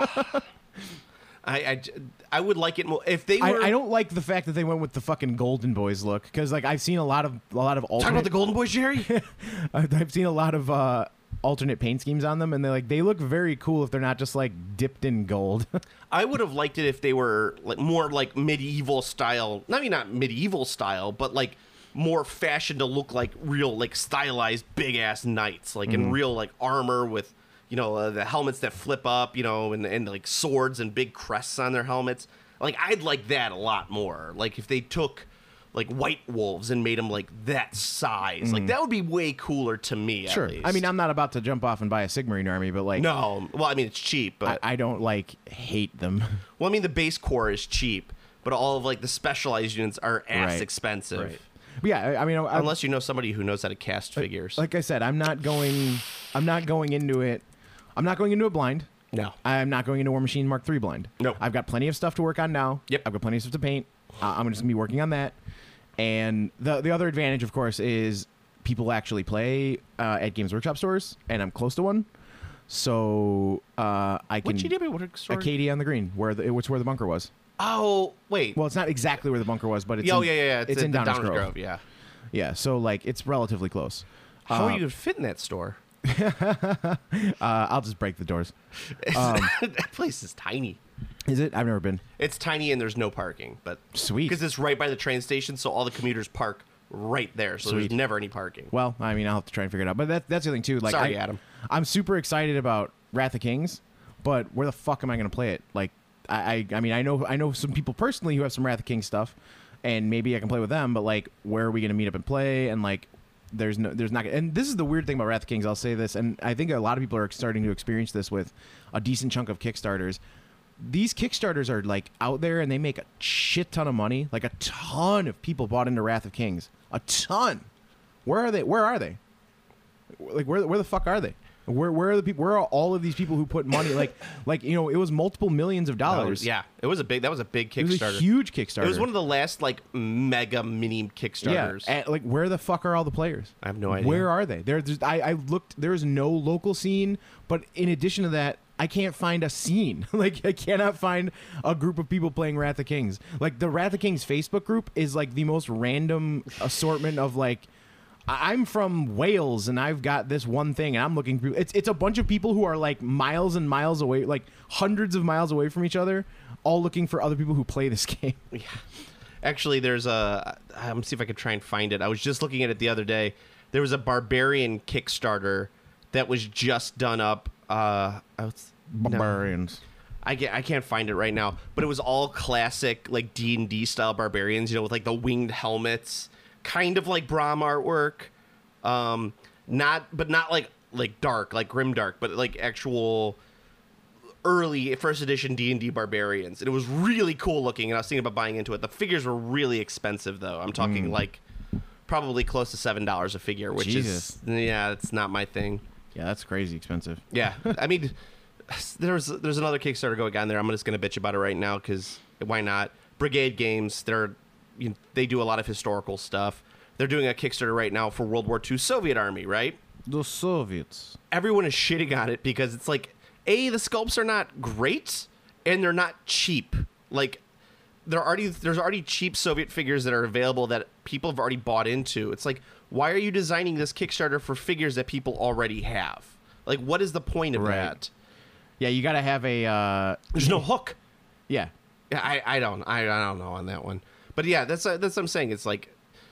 I would like it more if they were. I don't like the fact that they went with the fucking Golden Boys look because like I've seen a lot of alternate. Talk about the Golden Boys, Jerry. I've seen a lot of alternate paint schemes on them, and they look very cool if they're not just like dipped in gold. I would have liked it if they were like more like medieval style. I mean, not medieval style, but like more fashion to look like real like stylized big ass knights, like in real like armor with. The helmets that flip up, and like swords and big crests on their helmets. Like, I'd like that a lot more. Like, if they took, like, White Wolves and made them, like, that size. Like, that would be way cooler to me, Sure. at least. I mean, I'm not about to jump off and buy a Sigmarine army, but, like... No. Well, I mean, it's cheap, but... I don't, like, hate them. Well, I mean, the base core is cheap, but all of, like, the specialized units are ass Right. expensive. Right. But yeah, I mean... Unless you know somebody who knows how to cast figures. Like I said, I'm not going into it... I'm not going into it blind. No. I'm not going into War Machine Mark III blind. Nope. I've got plenty of stuff to work on now. Yep. I've got plenty of stuff to paint. I'm just going to be working on that. And the other advantage, of course, is people actually play at Games Workshop stores, and I'm close to one. So I can... What GW store? Acadia on the Green, where the bunker was. Oh, wait. Well, it's not exactly where the bunker was, but it's yeah. It's in Downers Grove. Yeah. Yeah, so like it's relatively close. How are you going to fit in that store? I'll just break the doors. That place is tiny. Is it? I've never been. It's tiny and there's no parking, but Sweet. because it's right by the train station, so all the commuters park right there. So Sweet. there's never any parking. Well, I mean, I'll have to try and figure it out. But that's the thing too. Like, Sorry, Adam. I'm super excited about Wrath of Kings, but where the fuck am I going to play it? Like, I mean, I know some people personally who have some Wrath of Kings stuff, and maybe I can play with them. But like, where are we going to meet up and play? And like, there's not. And this is the weird thing about Wrath of Kings. I'll say this, and I think a lot of people are starting to experience this with a decent chunk of Kickstarters. These Kickstarters are like out there, and they make a shit ton of money. Like a ton of people bought into Wrath of Kings. A ton. Where are they? Like where the fuck are they? Where are the people? Where are all of these people who put money? Like it was multiple millions of dollars. Yeah, that was a big It Kickstarter. was a huge Kickstarter. It was one of the last like mega mini Kickstarters. Yeah, and, where the fuck are all the players? I have no idea. Where are they? I looked. There is no local scene, but in addition to that, I can't find a scene. Like I cannot find a group of people playing Wrath of Kings. Like the Wrath of Kings Facebook group is like the most random assortment of like. I'm from Wales and I've got this one thing and I'm looking through. It's a bunch of people who are like miles and miles away, like hundreds of miles away from each other, all looking for other people who play this game. Yeah. Actually, there's a. Let me see if I could try and find it. I was just looking at it the other day. There was a Barbarian Kickstarter that was just done up. Barbarians. I can't find it right now, but it was all classic like D&D style barbarians, with like the winged helmets, kind of like Brahm artwork, not like dark, like grimdark, but like actual early first edition D&D barbarians. And it was really cool looking, and I was thinking about buying into it. The figures were really expensive though. I'm talking like probably close to $7 a figure, which Jesus. it's not my thing. Yeah, that's crazy expensive. Yeah, I mean, there's another Kickstarter going on there. I'm just going to bitch about it right now because why not? Brigade Games, they do a lot of historical stuff. They're doing a Kickstarter right now for World War II Soviet Army, right? The Soviets. Everyone is shitting on it because it's like, A, the sculpts are not great, and they're not cheap. Like, there's already cheap Soviet figures that are available that people have already bought into. It's like, why are you designing this Kickstarter for figures that people already have? Like, what is the point of that? Yeah, you got to have a. There's no hook. Yeah. Yeah, I don't know on that one. But yeah, that's what I'm saying. It's like,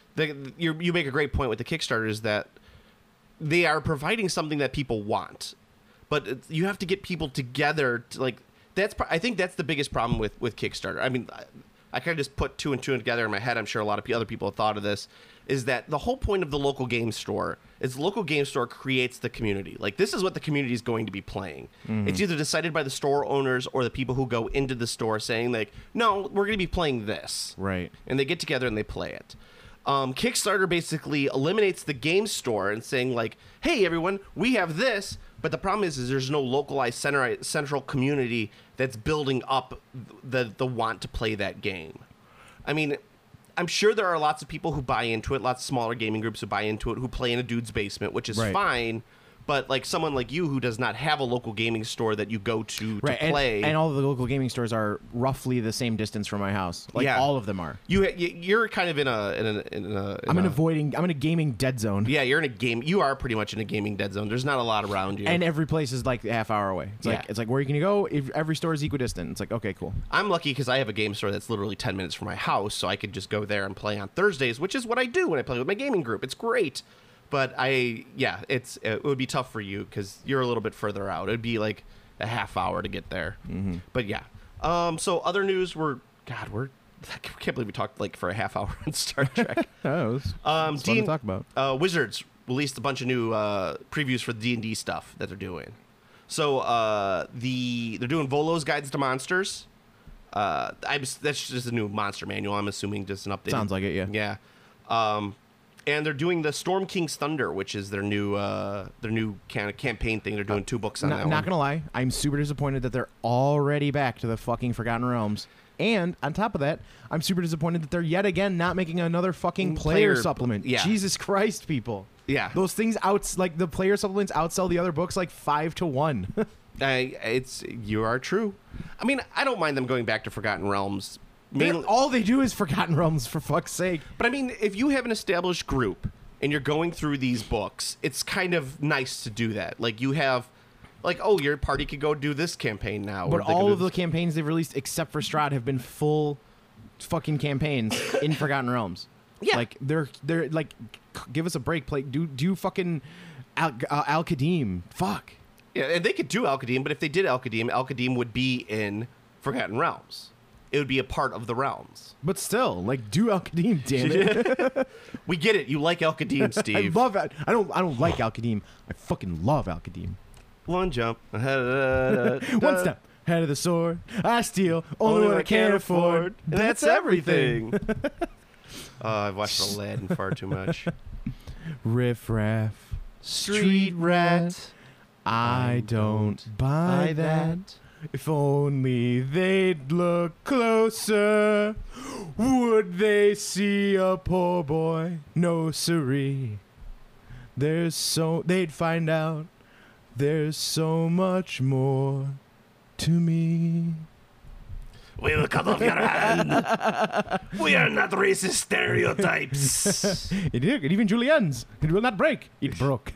you make a great point with the Kickstarters that they are providing something that people want, but you have to get people together to like. I think that's the biggest problem with Kickstarter. I mean, I kind of just put two and two together in my head. I'm sure a lot of other people have thought of this. Is that the whole point of the local game store? Is the local game store creates the community. Like, this is what the community is going to be playing. Mm-hmm. It's either decided by the store owners or the people who go into the store saying like, no, we're going to be playing this. Right. And they get together and they play it. Kickstarter basically eliminates the game store and saying like, hey, everyone, we have this. But the problem is there's no localized central community that's building up the want to play that game. I mean, I'm sure there are lots of people who buy into it, lots of smaller gaming groups who buy into it, who play in a dude's basement, which is fine. But like someone like you who does not have a local gaming store that you go to play, and all of the local gaming stores are roughly the same distance from my house. Like all of them are. You're kind of in a. I'm in a gaming dead zone. Yeah, you're in a game. You are pretty much in a gaming dead zone. There's not a lot around you, and every place is like a half hour away. It's like where can you go? If every store is equidistant. It's like, okay, cool. I'm lucky because I have a game store that's literally 10 minutes from my house, so I could just go there and play on Thursdays, which is what I do when I play with my gaming group. It's great. But it would be tough for you because you're a little bit further out. It'd be like a half hour to get there. Mm-hmm. But yeah. So other news, I can't believe we talked like for a half hour on Star Trek. It was fun to talk about. Wizards released a bunch of new previews for the D&D stuff that they're doing. So they're doing Volo's Guides to Monsters. That's just a new monster manual. I'm assuming just an update. Sounds like it, yeah. Yeah. And they're doing the Storm King's Thunder, which is their new kind of campaign thing. They're doing 2 books on that one. Not gonna lie, I'm super disappointed that they're already back to the fucking Forgotten Realms. And on top of that, I'm super disappointed that they're yet again not making another fucking player supplement. Yeah. Jesus Christ, people. Yeah. Those things like the player supplements outsell the other books like 5-1. You are true. I mean, I don't mind them going back to Forgotten Realms. All they do is Forgotten Realms, for fuck's sake. But I mean, if you have an established group and you're going through these books, it's kind of nice to do that. Like you have, like, oh, your party could go do this campaign now. But all of the campaigns they've released, except for Strahd, have been full fucking campaigns in Forgotten Realms. Yeah, like they're like, give us a break. Play do fucking Al-Qadim. Fuck. Yeah, and they could do Al-Qadim, but if they did Al-Qadim would be in Forgotten Realms. It would be a part of the realms. But still, like, do Al-Qadim, damn it. We get it. You like Al-Qadim, Steve. I love it. I don't like Al-Qadim. I fucking love Al-Qadim. One jump. One step ahead of the sword. I steal only what I can afford. And that's everything. I've watched Aladdin far too much. Riff Raff. Street Rat. I don't buy that. If only they'd look closer, would they see a poor boy? No, siree. They'd find out there's so much more to me. We will cut off your hand. We are not racist stereotypes. Even Julien's. It will not break. It broke.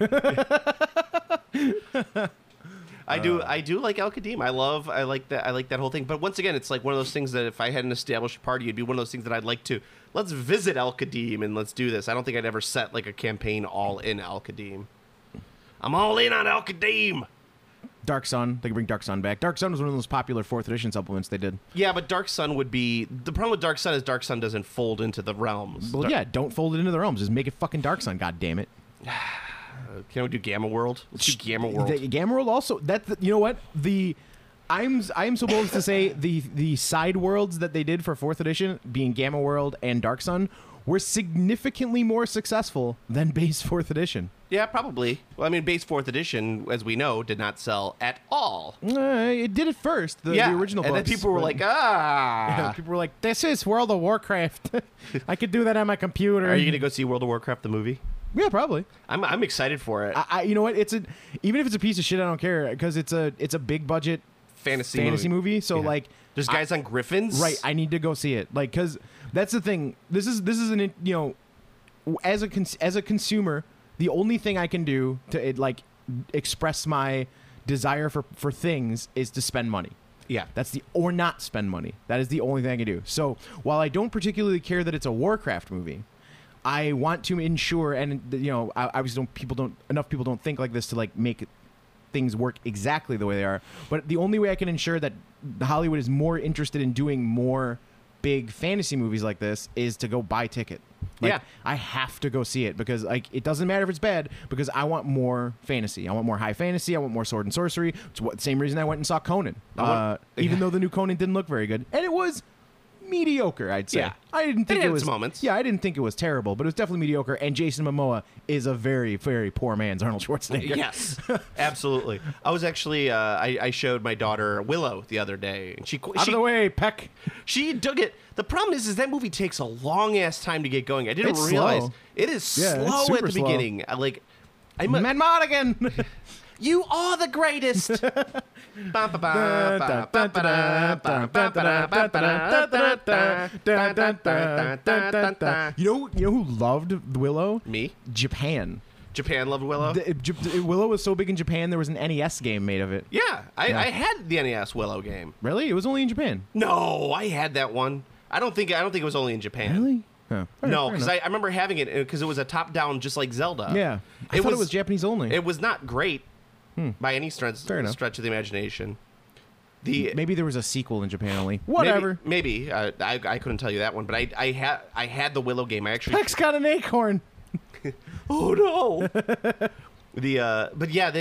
I do like Al Qadim. I like that whole thing. But once again, it's like one of those things that if I had an established party, it'd be one of those things that I'd like to let's visit Al Qadim and let's do this. I don't think I'd ever set like a campaign all in Al Qadim. I'm all in on Al Qadim. Dark Sun. They can bring Dark Sun back. Dark Sun was one of those popular 4th edition supplements they did. Yeah, but Dark Sun would be the problem with Dark Sun is Dark Sun doesn't fold into the realms. Well, yeah, don't fold it into the realms. Just make it fucking Dark Sun. God damn it. Can we do Gamma World? Let's do Gamma World. The Gamma World also. You know what? I'm so bold as to say the side worlds that they did for 4th edition, being Gamma World and Dark Sun, were significantly more successful than base 4th edition. Yeah, probably. Well, I mean, base 4th edition, as we know, did not sell at all. It did at first. The original and books. then people were like, ah. People were like, this is World of Warcraft. I could do that on my computer. Are you going to go see World of Warcraft, the movie? Yeah, probably. I'm excited for it. You know what? Even if it's a piece of shit, I don't care because it's a big budget fantasy movie. So Yeah. like, there's guys on griffins, right? I need to go see it. Like, because that's the thing. This is an as a consumer, the only thing I can do to express my desire for things is to spend money. Yeah, or not spend money. That is the only thing I can do. So while I don't particularly care that it's a Warcraft movie, I want to ensure, and obviously enough people don't think like this to like make things work exactly the way they are. But the only way I can ensure that Hollywood is more interested in doing more big fantasy movies like this is to go buy ticket. Yeah, I have to go see it because it doesn't matter if it's bad because I want more fantasy. I want more high fantasy. I want more sword and sorcery. It's the same reason I went and saw Conan. Even though the new Conan didn't look very good, and it was mediocre, I'd say. Yeah. I didn't think it was moments. Yeah, I didn't think it was terrible, but it was definitely mediocre. And Jason Momoa is a very, very poor man's Arnold Schwarzenegger. Yes, absolutely. I was actually I showed my daughter Willow the other day, and she Out of the way, Peck. She dug it. The problem is that movie takes a long ass time to get going. I didn't It's realize slow. it is Yeah, it's slow at super the slow. beginning. Man Madigan. You are the greatest. You know who loved Willow? Me? Japan. Japan loved Willow? Willow was so big in Japan, there was an NES game made of it. Yeah, I had the NES Willow game. Really? It was only in Japan. No, I had that one. I don't think it was only in Japan. Really? Oh, No, because I remember having it because it was a top-down, just like Zelda. Yeah. I thought it was Japanese only. It was not great by any stretch enough. of the imagination. Maybe there was a sequel in Japan only. Whatever. Maybe. I couldn't tell you that one, but I had the Willow game. I actually. Peck's got an acorn. Oh no. But yeah,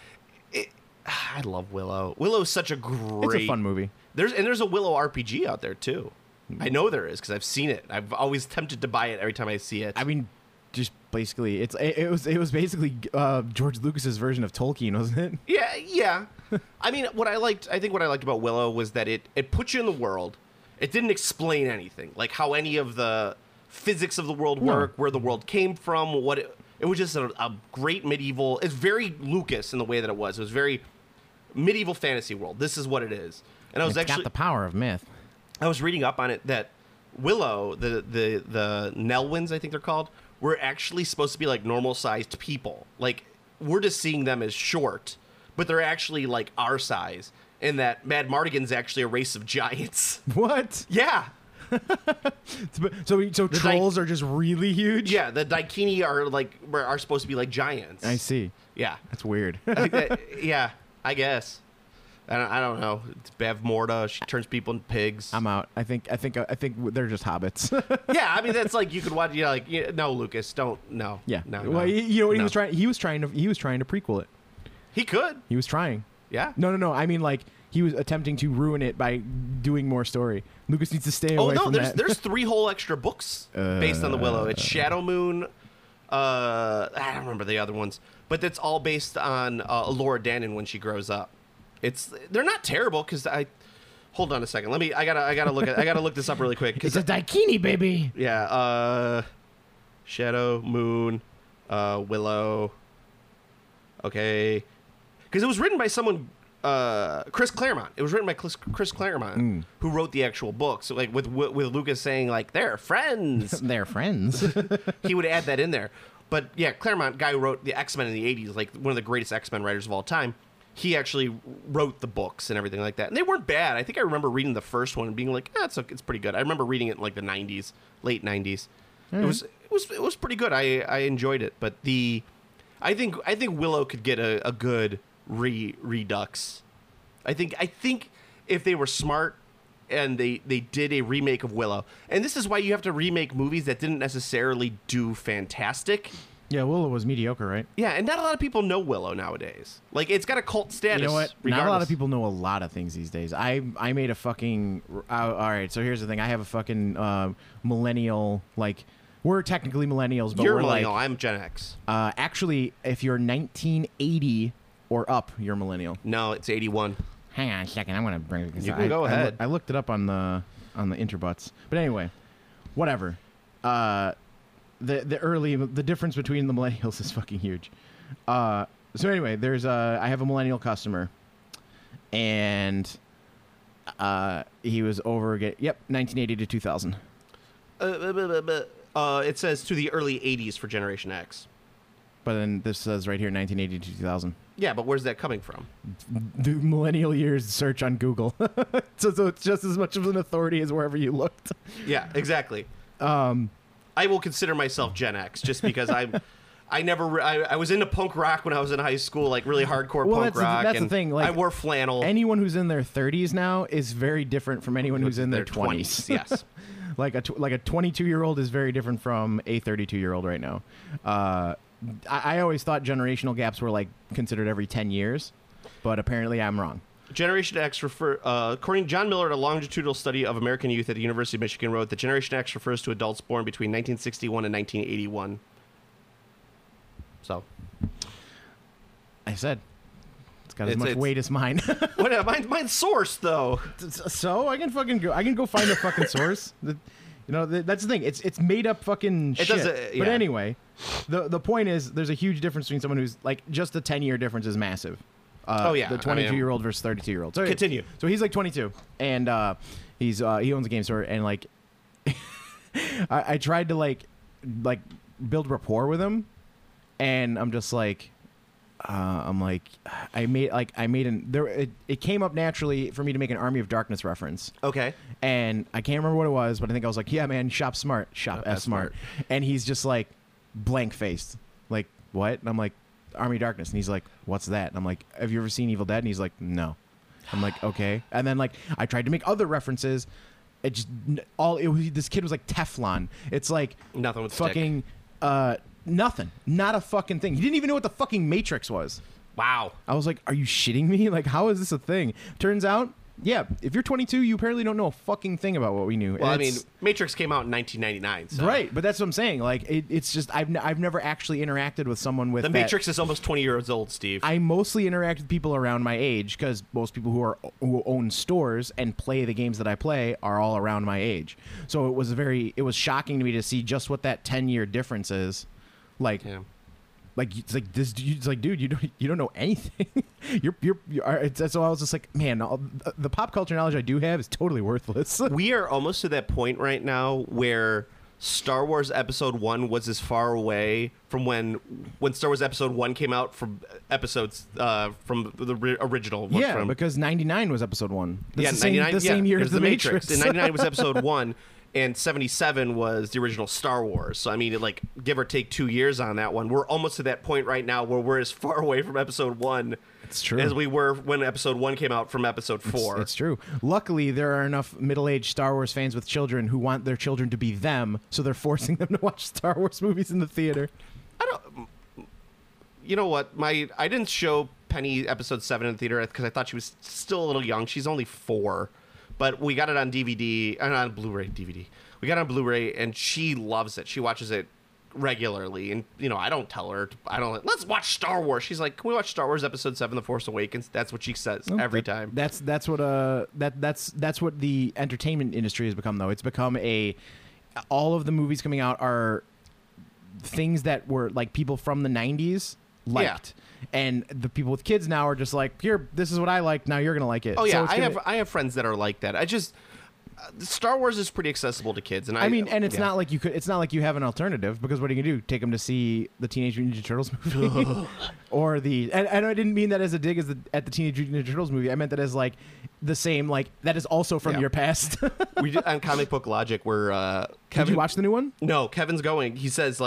I love Willow. Willow is such a great. It's a fun movie. There's a Willow RPG out there too. I know there is because I've seen it. I've always tempted to buy it every time I see it. I mean, just basically, it was basically George Lucas's version of Tolkien, wasn't it? Yeah. I mean, I think what I liked about Willow was that it put you in the world. It didn't explain anything, like how any of the physics of the world work, where the world came from, it was just a great medieval. It's very Lucas in the way that it was. It was very medieval fantasy world. This is what it is. And It's got the power of myth. I was reading up on it that Willow, the Nelwyns, I think they're called, were actually supposed to be like normal sized people. Like we're just seeing them as short, but they're actually like our size. And that Mad Mardigan's actually a race of giants. What? Yeah. So trolls are just really huge? Yeah, the Daikini are supposed to be like giants. I see. Yeah. That's weird. Yeah, I guess. I don't know. It's Bev Morda. She turns people into pigs. I'm out. I think they're just hobbits. Yeah, I mean that's like you could watch. No, Lucas, don't. No. Yeah. No. Well, you know what no. he was trying to prequel it. He could. He was trying. Yeah. No. I mean, like he was attempting to ruin it by doing more story. Lucas needs to stay away from that. There's 3 whole extra books based on the Willow. It's Shadow Moon, I don't remember the other ones, but it's all based on Laura Dannon when she grows up. They're not terrible because hold on a second. I gotta look this up really quick. It's a Daikini, baby. Yeah. Shadow, Moon, Willow. Okay. Because it was written by someone, Chris Claremont. It was written by Chris Claremont, who wrote the actual book. So, like, with Lucas saying, like, they're friends. They're friends. He would add that in there. But, yeah, Claremont, guy who wrote the X-Men in the 80s, like, one of the greatest X-Men writers of all time, he actually wrote the books and everything like that. And they weren't bad. I think I remember reading the first one and being like, it's pretty good. I remember reading it in, like, the 90s, late 90s. Mm-hmm. It was pretty good. I enjoyed it. But I think Willow could get a good redux. I think if they were smart and they did a remake of Willow, and this is why you have to remake movies that didn't necessarily do fantastic. Yeah, Willow was mediocre, right? Yeah, and not a lot of people know Willow nowadays. Like, it's got a cult status. You know what? Regardless. Not a lot of people know a lot of things these days. I made a fucking... all right, so here's the thing. I have a fucking millennial, like... We're technically millennials, but you're we're millennial. like... I'm Gen X. Actually, if you're 1980 or up, you're millennial. No, it's 81. Hang on a second. I'm going to bring this You can go ahead. I looked it up on the Interbuts. But anyway, whatever. The difference between the millennials is fucking huge. So anyway, I have a millennial customer, and he was over 1980 to 2000. It says to the early 80s for Generation X. But then this says right here 1980 to 2000. Yeah, but where's that coming from? The millennial years search on Google. so it's just as much of an authority as wherever you looked. Yeah, exactly. I will consider myself Gen X just because I was into punk rock when I was in high school, like really hardcore punk rock. That's and the thing. Like, I wore flannel. Anyone who's in their 30s now is very different from anyone who's in their 20s. Yes. Like a 22-year-old is very different from a 32-year-old right now. I always thought generational gaps were like considered every 10 years, but apparently I'm wrong. Generation X according to John Miller, a longitudinal study of American youth at the University of Michigan, wrote that Generation X refers to adults born between 1961 and 1981. So, I said it's got as much weight as mine. What? Mine's source though. So I can go find a fucking source. That's the thing. It's made up fucking shit. Yeah. But anyway, the point is there's a huge difference between someone who's like just the 10-year difference is massive. The 22-year-old versus 32-year-old. So continue. So he's like 22, and he owns a game store, and like I tried to like build rapport with him, and I'm just like. It came up naturally for me to make an Army of Darkness reference. Okay. And I can't remember what it was, but I think I was like, yeah, man, shop smart. Shop S smart. And he's just like blank faced. Like, what? And I'm like, Army of Darkness. And he's like, what's that? And I'm like, have you ever seen Evil Dead? And he's like, no. I'm like, okay. And then like I tried to make other references. This kid was like Teflon. It's like nothing with fucking nothing. Not a fucking thing. He didn't even know what the fucking Matrix was. Wow. I was like, are you shitting me? Like, how is this a thing? Turns out, yeah, if you're 22, you apparently don't know a fucking thing about what we knew. Well, I mean, Matrix came out in 1999. So. Right, but that's what I'm saying. Like, it's just, I've never actually interacted with someone with The Matrix is almost 20 years old, Steve. I mostly interact with people around my age because most people who own stores and play the games that I play are all around my age. So it was shocking to me to see just what that 10-year difference is. Like, yeah. Like it's like this. It's like, dude, you don't know anything. So I was just like, man, the pop culture knowledge I do have is totally worthless. We are almost to that point right now where Star Wars Episode 1 was as far away from when Star Wars Episode 1 came out from episodes from the original. Yeah, because 99 was Episode 1. That's 99. The same year as the Matrix. And 99 was Episode 1. And 77 was the original Star Wars. So, I mean, like, give or take 2 years on that one. We're almost to that point right now where we're as far away from Episode 1 it's true. as we were when Episode 1 came out from Episode 4. It's true. Luckily, there are enough middle-aged Star Wars fans with children who want their children to be them, so they're forcing them to watch Star Wars movies in the theater. You know what? I didn't show Penny Episode 7 in the theater because I thought she was still a little young. She's only 4. But we got it on DVD, and on Blu-ray DVD. We got it on Blu-ray, and she loves it. She watches it regularly, and I don't tell her. I don't. Let's watch Star Wars. She's like, can we watch Star Wars Episode 7, The Force Awakens? That's what she says every time. That's what the entertainment industry has become, though. It's become all of the movies coming out are things that were like people from the 90s liked. And the people with kids now are just like, here, this is what I like. Now you're gonna like it. Oh yeah, So I have friends that are like that. I just Star Wars is pretty accessible to kids, and I mean, and it's not like you could. It's not like you have an alternative, because what are you gonna do? Take them to see the Teenage Mutant Ninja Turtles movie, or the? And I didn't mean that as a dig at the Teenage Mutant Ninja Turtles movie. I meant that as like the same, like that is also from your past. We did on Comic Book Logic where Kevin. Did you watch the new one? No, Kevin's going. He says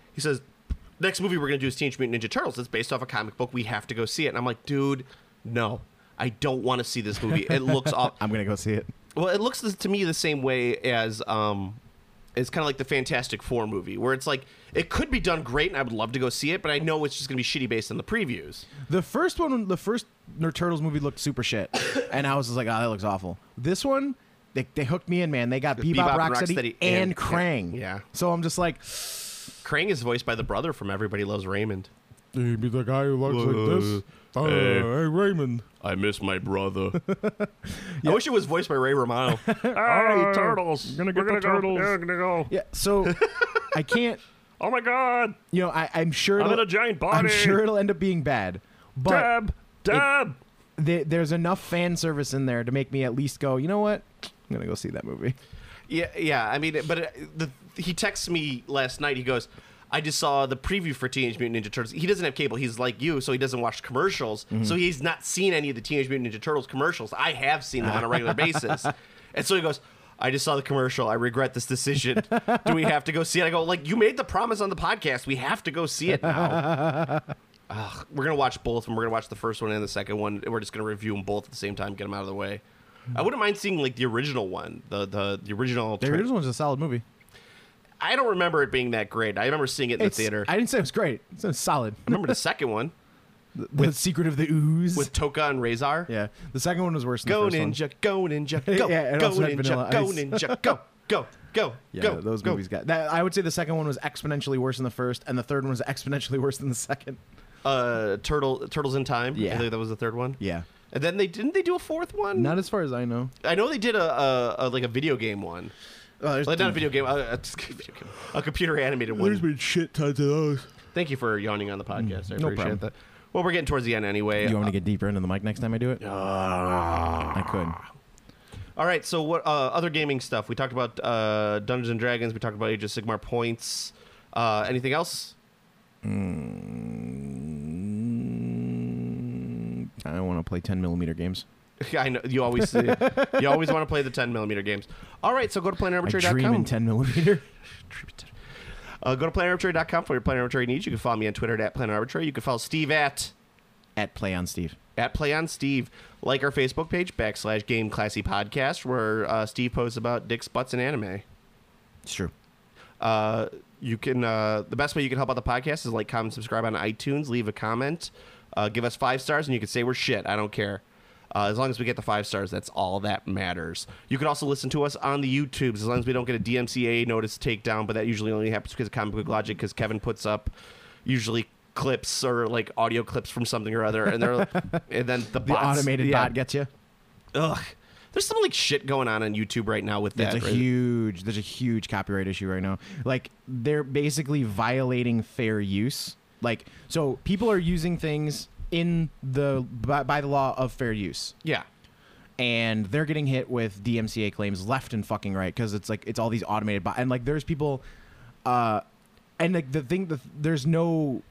next movie we're gonna do is Teenage Mutant Ninja Turtles. It's based off a comic book. We have to go see it. And I'm like, dude, no, I don't want to see this movie. It looks off. I'm gonna go see it. Well, it looks to me the same way as it's kind of like the Fantastic Four movie, where it's like it could be done great, and I would love to go see it, but I know it's just gonna be shitty based on the previews. The first Turtles movie looked super shit, and I was just like, oh, that looks awful. This one, they hooked me in, man. They got Bebop, Rocksteady, and Krang. Yeah. So I'm just like, Krang is voiced by the brother from Everybody Loves Raymond. he be the guy who looks like this. Hey, Raymond. I miss my brother. I wish it was voiced by Ray Romano. Hey, turtles! Gonna get We're the turtles. Go. We're gonna go. Yeah, so I can't. Oh my God! I'm sure. I'm in a giant body. I'm sure it'll end up being bad. But Dab. there's enough fan service in there to make me at least go, you know what? I'm gonna go see that movie. Yeah. I mean, but he texts me last night. He goes, I just saw the preview for Teenage Mutant Ninja Turtles. He doesn't have cable. He's like you, so he doesn't watch commercials. Mm-hmm. So he's not seen any of the Teenage Mutant Ninja Turtles commercials. I have seen them on a regular basis. And so he goes, I just saw the commercial. I regret this decision. Do we have to go see it? I go, like, you made the promise on the podcast. We have to go see it now. We're going to watch both of them. We're going to watch the first one and the second one. We're just going to review them both at the same time, get them out of the way. I wouldn't mind seeing, like, the original one. The original. The original one's a solid movie. I don't remember it being that great. I remember seeing it in the theater. I didn't say it was great. It's solid. I remember the second one. The Secret of the Ooze. With Toka and Razor. Yeah. The second one was worse than Go the first ninja, go ninja, go, Yeah, and go also had ninja, Vanilla go Ice. ninja, go, one. Yeah, go. those go. movies got that. I would say the second one was exponentially worse than the first, and the third one was exponentially worse than the second. Turtles in Time. Yeah. I think that was the third one. Yeah. And then didn't they do a fourth one? Not as far as I know. I know they did a video game one. Like, not a video game, a computer animated one. been shit tons of those. Thank you for yawning on the podcast. I No appreciate problem. that. Well, we're getting towards the end anyway. You want me to get deeper into the mic next time I do it? I could. All right, so what other gaming stuff? We talked about Dungeons and Dragons. We talked about Age of Sigmar points. Anything else? I want to play 10mm games. I know you always want to play the 10mm games. All right, so go to I dream in planarbitrary.com. 10mm. Go to planarbitrary.com for your Plan Arbitrary needs. You can follow me on Twitter at planarbitrary. You can follow Steve at @PlayOnSteve. PlayOnSteve. Like our Facebook page /Game Classy Podcast, where Steve posts about dicks, butts, and anime. It's true. You can the best way you can help out the podcast is like, comment, subscribe on iTunes, leave a comment, give us 5 stars, and you can say we're shit. I don't care. As long as we get the 5 stars, that's all that matters. You can also listen to us on the YouTubes, as long as we don't get a DMCA notice takedown, but that usually only happens because of Comic Book Logic, because Kevin puts up usually clips or like audio clips from something or other, and they're and then the The bots, automated bot gets you. Ugh. There's some like shit going on YouTube right now with that. There's a huge copyright issue right now. Like, they're basically violating fair use. Like, so people are using things in by the law of fair use, Yeah. and they're getting hit with DMCA claims left and fucking right, because it's like it's all these automated and like there's people, and like there's no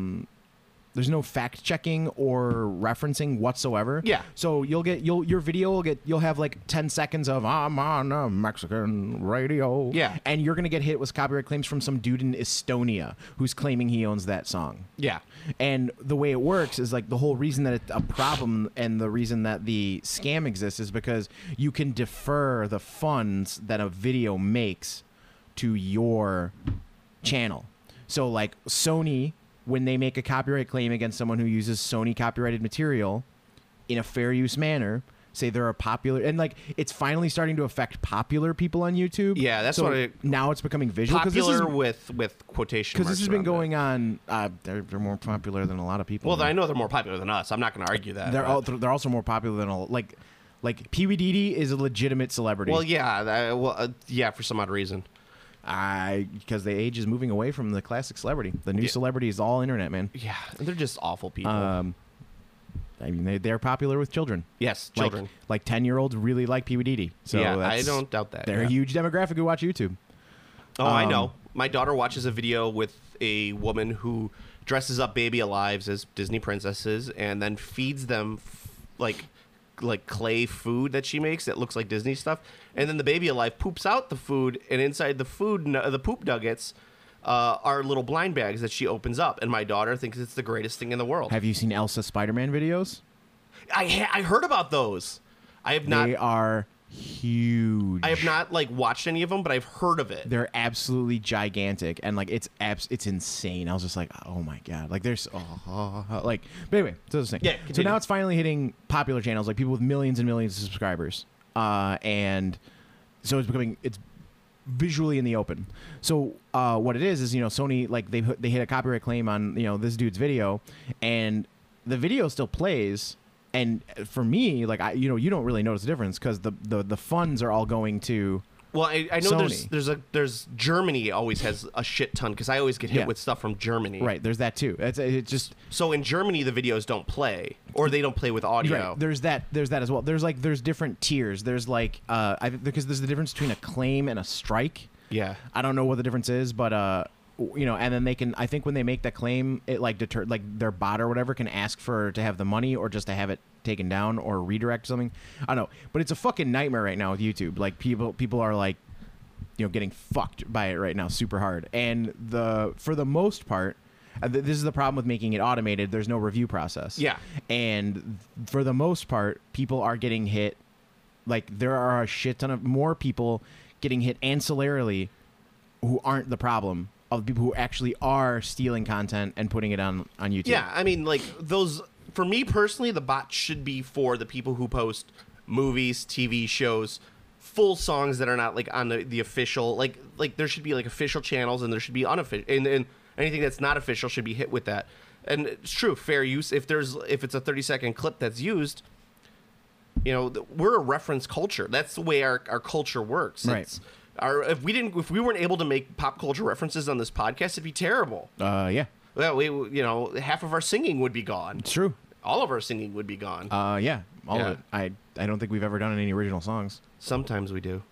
fact checking or referencing whatsoever. Yeah. So your video you'll have like 10 seconds of I'm on a Mexican radio. Yeah. And you're gonna get hit with copyright claims from some dude in Estonia who's claiming he owns that song. Yeah. And the way it works is like the whole reason that it's a problem and the reason that the scam exists is because you can defer the funds that a video makes to your channel. So like Sony, when they make a copyright claim against someone who uses Sony copyrighted material in a fair use manner, say they're a popular, and like it's finally starting to affect popular people on YouTube. Yeah, that's so what now it's becoming visual. popular with quotation Because marks this has been around going on. They're more popular than a lot of people. Well, man. I know they're more popular than us. I'm not going to argue that. They're also more popular than like Pee Wee Dee is a legitimate celebrity. well, yeah, yeah, for some odd reason. Because the age is moving away from the classic celebrity. The new celebrity is all internet, man. Yeah, they're just awful people. I mean, they're popular with children. yes, children. Like 10-year-olds really like Pee Wee Dee. So yeah, I that's- don't doubt that. They're yeah. a huge demographic who watch YouTube. Oh, I know. My daughter watches a video with a woman who dresses up baby alives as Disney princesses and then feeds them like clay food that she makes that looks like Disney stuff. And then the baby alive poops out the food, and inside the poop nuggets are little blind bags that she opens up. And my daughter thinks it's the greatest thing in the world. Have you seen Elsa Spider-Man videos? I heard about those. I have not. They are huge. I have not watched any of them, but I've heard of it. They're absolutely gigantic, and like it's insane. I was just like, oh my god, like there's like. But anyway, so this thing. Yeah, So continue. now it's finally hitting popular channels, like people with millions and millions of subscribers, and so it's visually in the open. So what it is Sony, like they hit a copyright claim on this dude's video, and the video still plays. And for me, like you don't really notice the difference because the funds are all going to. Well, I know Sony. there's Germany always has a shit ton because I always get hit Yeah. with stuff from Germany. Right, there's that too. It just So in Germany, the videos don't play, or they don't play with audio. right. There's that as well. There's different tiers. There's like because there's the difference between a claim and a strike. Yeah. I don't know what the difference is, but and then they can. I think when they make that claim, it like their bot or whatever can ask to have the money or just to have it taken down or redirect something. I don't know, but it's a fucking nightmare right now with YouTube. Like people are like, getting fucked by it right now, super hard. And for the most part, this is the problem with making it automated. There's no review process. Yeah. And for the most part, people are getting hit. Like there are a shit ton of more people getting hit ancillarily who aren't the problem of the people who actually are stealing content and putting it on YouTube. Yeah, I mean, like those. For me personally, the bot should be for the people who post movies, TV shows, full songs that are not like on the official. Like there should be like official channels, and there should be unofficial, and anything that's not official should be hit with that. And it's true, fair use. If it's a 30-second clip that's used, we're a reference culture. That's the way our culture works. Right. It's if we weren't able to make pop culture references on this podcast, it'd be terrible. Yeah. Well, half of our singing would be gone. It's true. All of our singing would be gone. Yeah. All Yeah. of it. I don't think we've ever done any original songs. Sometimes we do.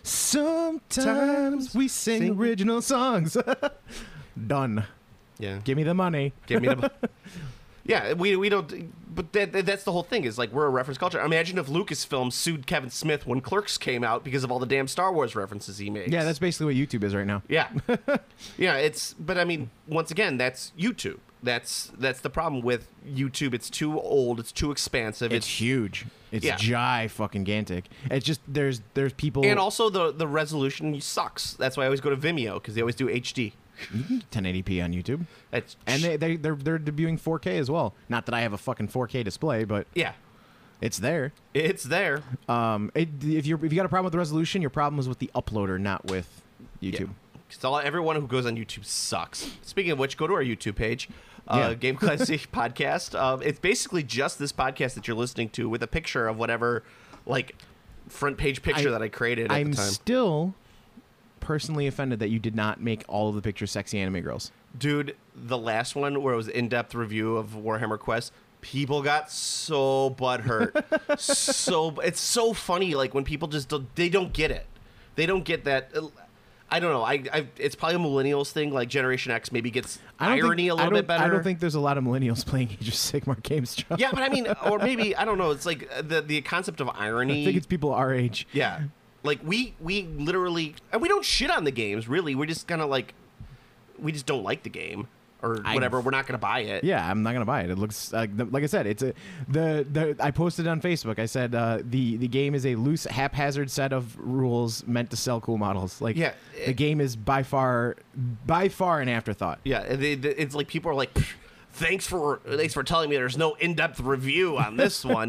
Sometimes we sing original songs. Done. Yeah. Give me the money. Give me the. Yeah, we don't. But that's the whole thing. Is like we're a reference culture. Imagine if Lucasfilm sued Kevin Smith when Clerks came out because of all the damn Star Wars references he makes. Yeah, that's basically what YouTube is right now. Yeah. Yeah. But I mean, once again, that's YouTube. That's the problem with YouTube. It's too old. It's too expansive. It's huge. It's Yeah. fucking gantic. It's just there's people And also the resolution sucks. That's why I always go to Vimeo because they always do HD. 1080p on YouTube. That's And they're debuting 4K as well. Not that I have a fucking 4K display, but yeah, it's there. it's there. If you got a problem with the resolution, your problem is with the uploader, not with YouTube. Yeah. Everyone who goes on YouTube sucks. Speaking of which, go to our YouTube page, Yeah. Game Classic Podcast. It's basically just this podcast that you're listening to with a picture of whatever, like, front page picture that I created at I'm the time. still personally offended that you did not make all of the pictures sexy anime girls. Dude, the last one where it was in-depth review of Warhammer Quest, people got so butthurt. It's so funny, like, when people just they don't get it. They don't get that. I don't know. It's probably a millennials thing. Like Generation X maybe gets irony a little bit better. I don't think there's a lot of millennials playing Age of Sigmar games, John. Yeah, but I mean, or maybe I don't know. It's like the concept of irony. I think it's people our age. Yeah, like we literally, and we don't shit on the games. Really, we're just kind of like, we just don't like the game or whatever. We're not gonna buy it. Yeah, I'm not gonna buy it. It looks like I said, it's I posted on Facebook. I said the game is a loose, haphazard set of rules meant to sell cool models. Like, Yeah, the game is by far an afterthought. Yeah, it's like people are like, thanks for telling me there's no in-depth review on this one.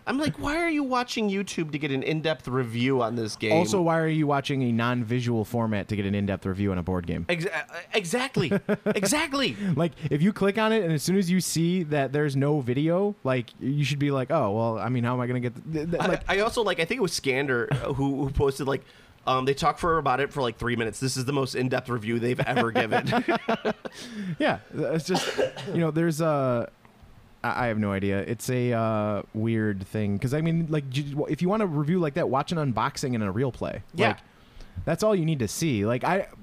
I'm like, why are you watching YouTube to get an in-depth review on this game? Also, why are you watching a non-visual format to get an in-depth review on a board game? Exactly. Exactly. Like, if you click on it and as soon as you see that there's no video, like, you should be like, oh, well, I mean, how am I going to get... like, I also, like, I think it was Scander who posted, like, they talked about it for like 3 minutes. This is the most in-depth review they've ever given. yeah, it's just, there's I have no idea. It's a weird thing because I mean, like, if you want a review like that, watch an unboxing and a real play. Yeah. Like, that's all you need to see. Like,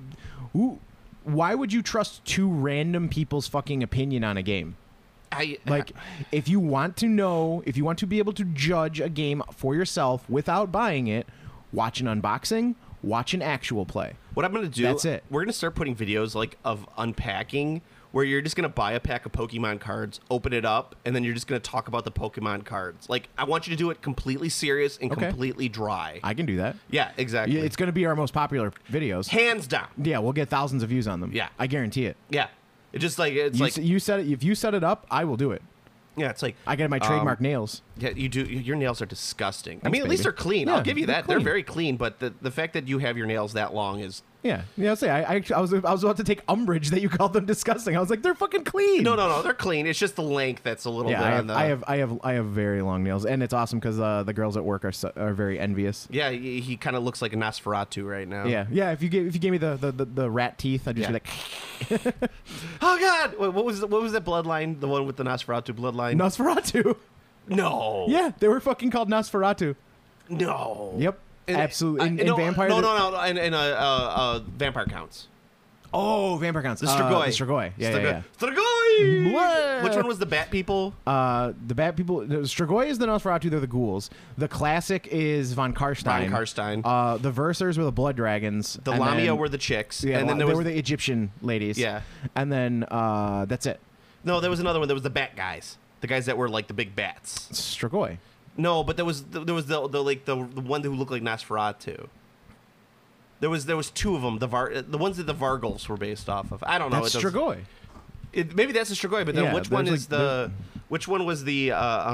why would you trust two random people's fucking opinion on a game? Like, if you want to know, if you want to be able to judge a game for yourself without buying it, watch an unboxing, watch an actual play. What I'm going to do, That's it. We're going to start putting videos like of unpacking where you're just going to buy a pack of Pokemon cards, open it up, and then you're just going to talk about the Pokemon cards. Like, I want you to do it completely serious and Okay. completely dry. I can do that. Yeah, exactly. Yeah, it's going to be our most popular videos. Hands down. Yeah, we'll get thousands of views on them. Yeah. I guarantee it. Yeah. It just like, it's like, You set it. If you set it up, I will do it. yeah, it's like, I get my trademark nails. yeah, you do. Your nails are disgusting. I Thanks, mean, at least baby. they're clean. Yeah, I'll give you they're that. They're clean. very clean, but the fact that you have your nails that long is... Yeah, I'll say I was about to take umbrage that you called them disgusting. I was like, they're fucking clean. No, they're clean. It's just the length that's a little Yeah, bit I on have, the... I have very long nails, and it's awesome because the girls at work are very envious. Yeah, he kind of looks like a Nosferatu right now. Yeah. If you gave me the rat teeth, I'd just Yeah. be like, Oh God! Wait, what was that bloodline? The one with the Nosferatu bloodline? Nosferatu. No. Yeah, they were fucking called Nosferatu. No. Yep, absolutely. In no, Vampire. No. In Vampire Counts. Oh, Vampire Counts. The Strigoi. The Strigoi. Yeah. Strigoi. Blah. Which one was the Bat People? The bad people. The Strigoi is the Nosferatu. They're the ghouls. The classic is Von Karstein. Von Karstein. The Versers were the Blood Dragons. The and Lamia then- were the chicks. Yeah, and then there they was were the Egyptian ladies. Yeah. And then that's it. no, there was another one. There was the Bat guys. The guys that were like the big bats. Strigoi. No, but there was the one who looked like Nosferatu. There was two of them. The ones that the Vargulfs were based off of. I don't know. That's It doesn't- Strigoi. Maybe that's a Strigoi, but then Yeah, which one there's is like- which one was the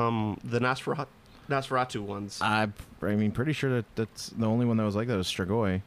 Nosferatu ones? I mean, pretty sure that's the only one that was like that was Strigoi.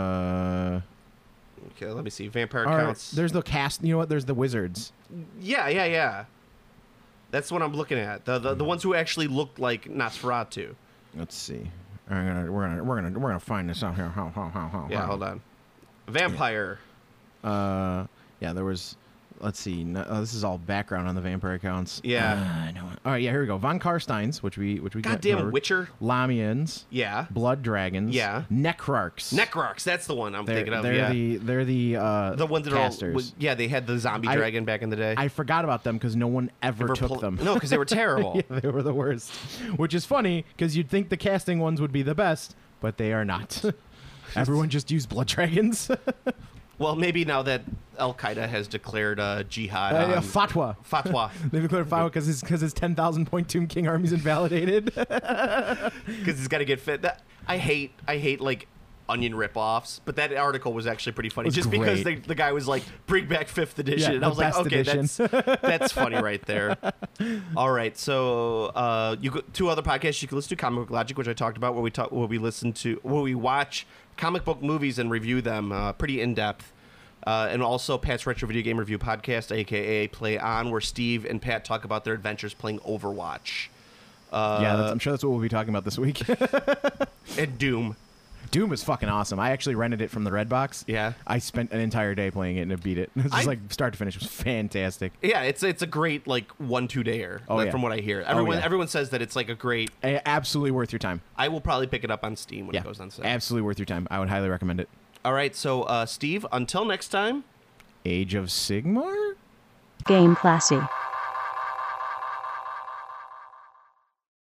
Okay, let me see. Vampire All right, Counts. there's the cast. You know what? There's the wizards. Yeah. That's what I'm looking at. The ones who actually looked like Nosferatu. Let's see. We're gonna find this out here. Yeah, hold on. Vampire. Yeah, there was. Let's see. No, this is all background on the vampire accounts. Yeah. I know it. All right, yeah, here we go. Von Karsteins, which we Goddamn covered. Witcher. Lamians, Yeah. blood dragons, Yeah. necrarchs. Necrarchs. That's the one I'm thinking of. They're Yeah. they're The ones that casters. are all. Yeah, they had the zombie I- dragon back in the day. I forgot about them because no one ever Ever took pull- them. No, because they were terrible. Yeah, they were the worst. Which is funny because you'd think the casting ones would be the best, but they are not. Everyone just used blood dragons. Well, maybe now that Al Qaeda has declared jihad on Fatwa. fatwa, They declared fatwa because his 10,000 point Tomb King army is invalidated. because he's got to get fit. I hate like onion ripoffs, but that article was actually pretty funny. It was Just because great. the guy was like, "Bring back 5th edition," Yeah, and I the was like, best "Okay, edition." that's funny right there." All right, so you got two other podcasts you can listen to: Comic Book Logic, which I talked about, where we watch comic book movies and review them, pretty in depth. And also Pat's Retro Video Game Review Podcast, aka Play On, where Steve and Pat talk about their adventures playing Overwatch. I'm sure that's what we'll be talking about this week. And Doom. Doom is fucking awesome. I actually rented it from the Redbox. Yeah. I spent an entire day playing it and it beat it. It was just I- like start to finish. It was fantastic. Yeah, it's a great like 1-2 dayer. Oh, yeah. From what I hear, Oh, everyone yeah. says that it's like a great. Absolutely worth your time. I will probably pick it up on Steam when Yeah, it goes on sale. absolutely worth your time. I would highly recommend it. All right, so Steve, until next time. Age of Sigmar? Game Classy.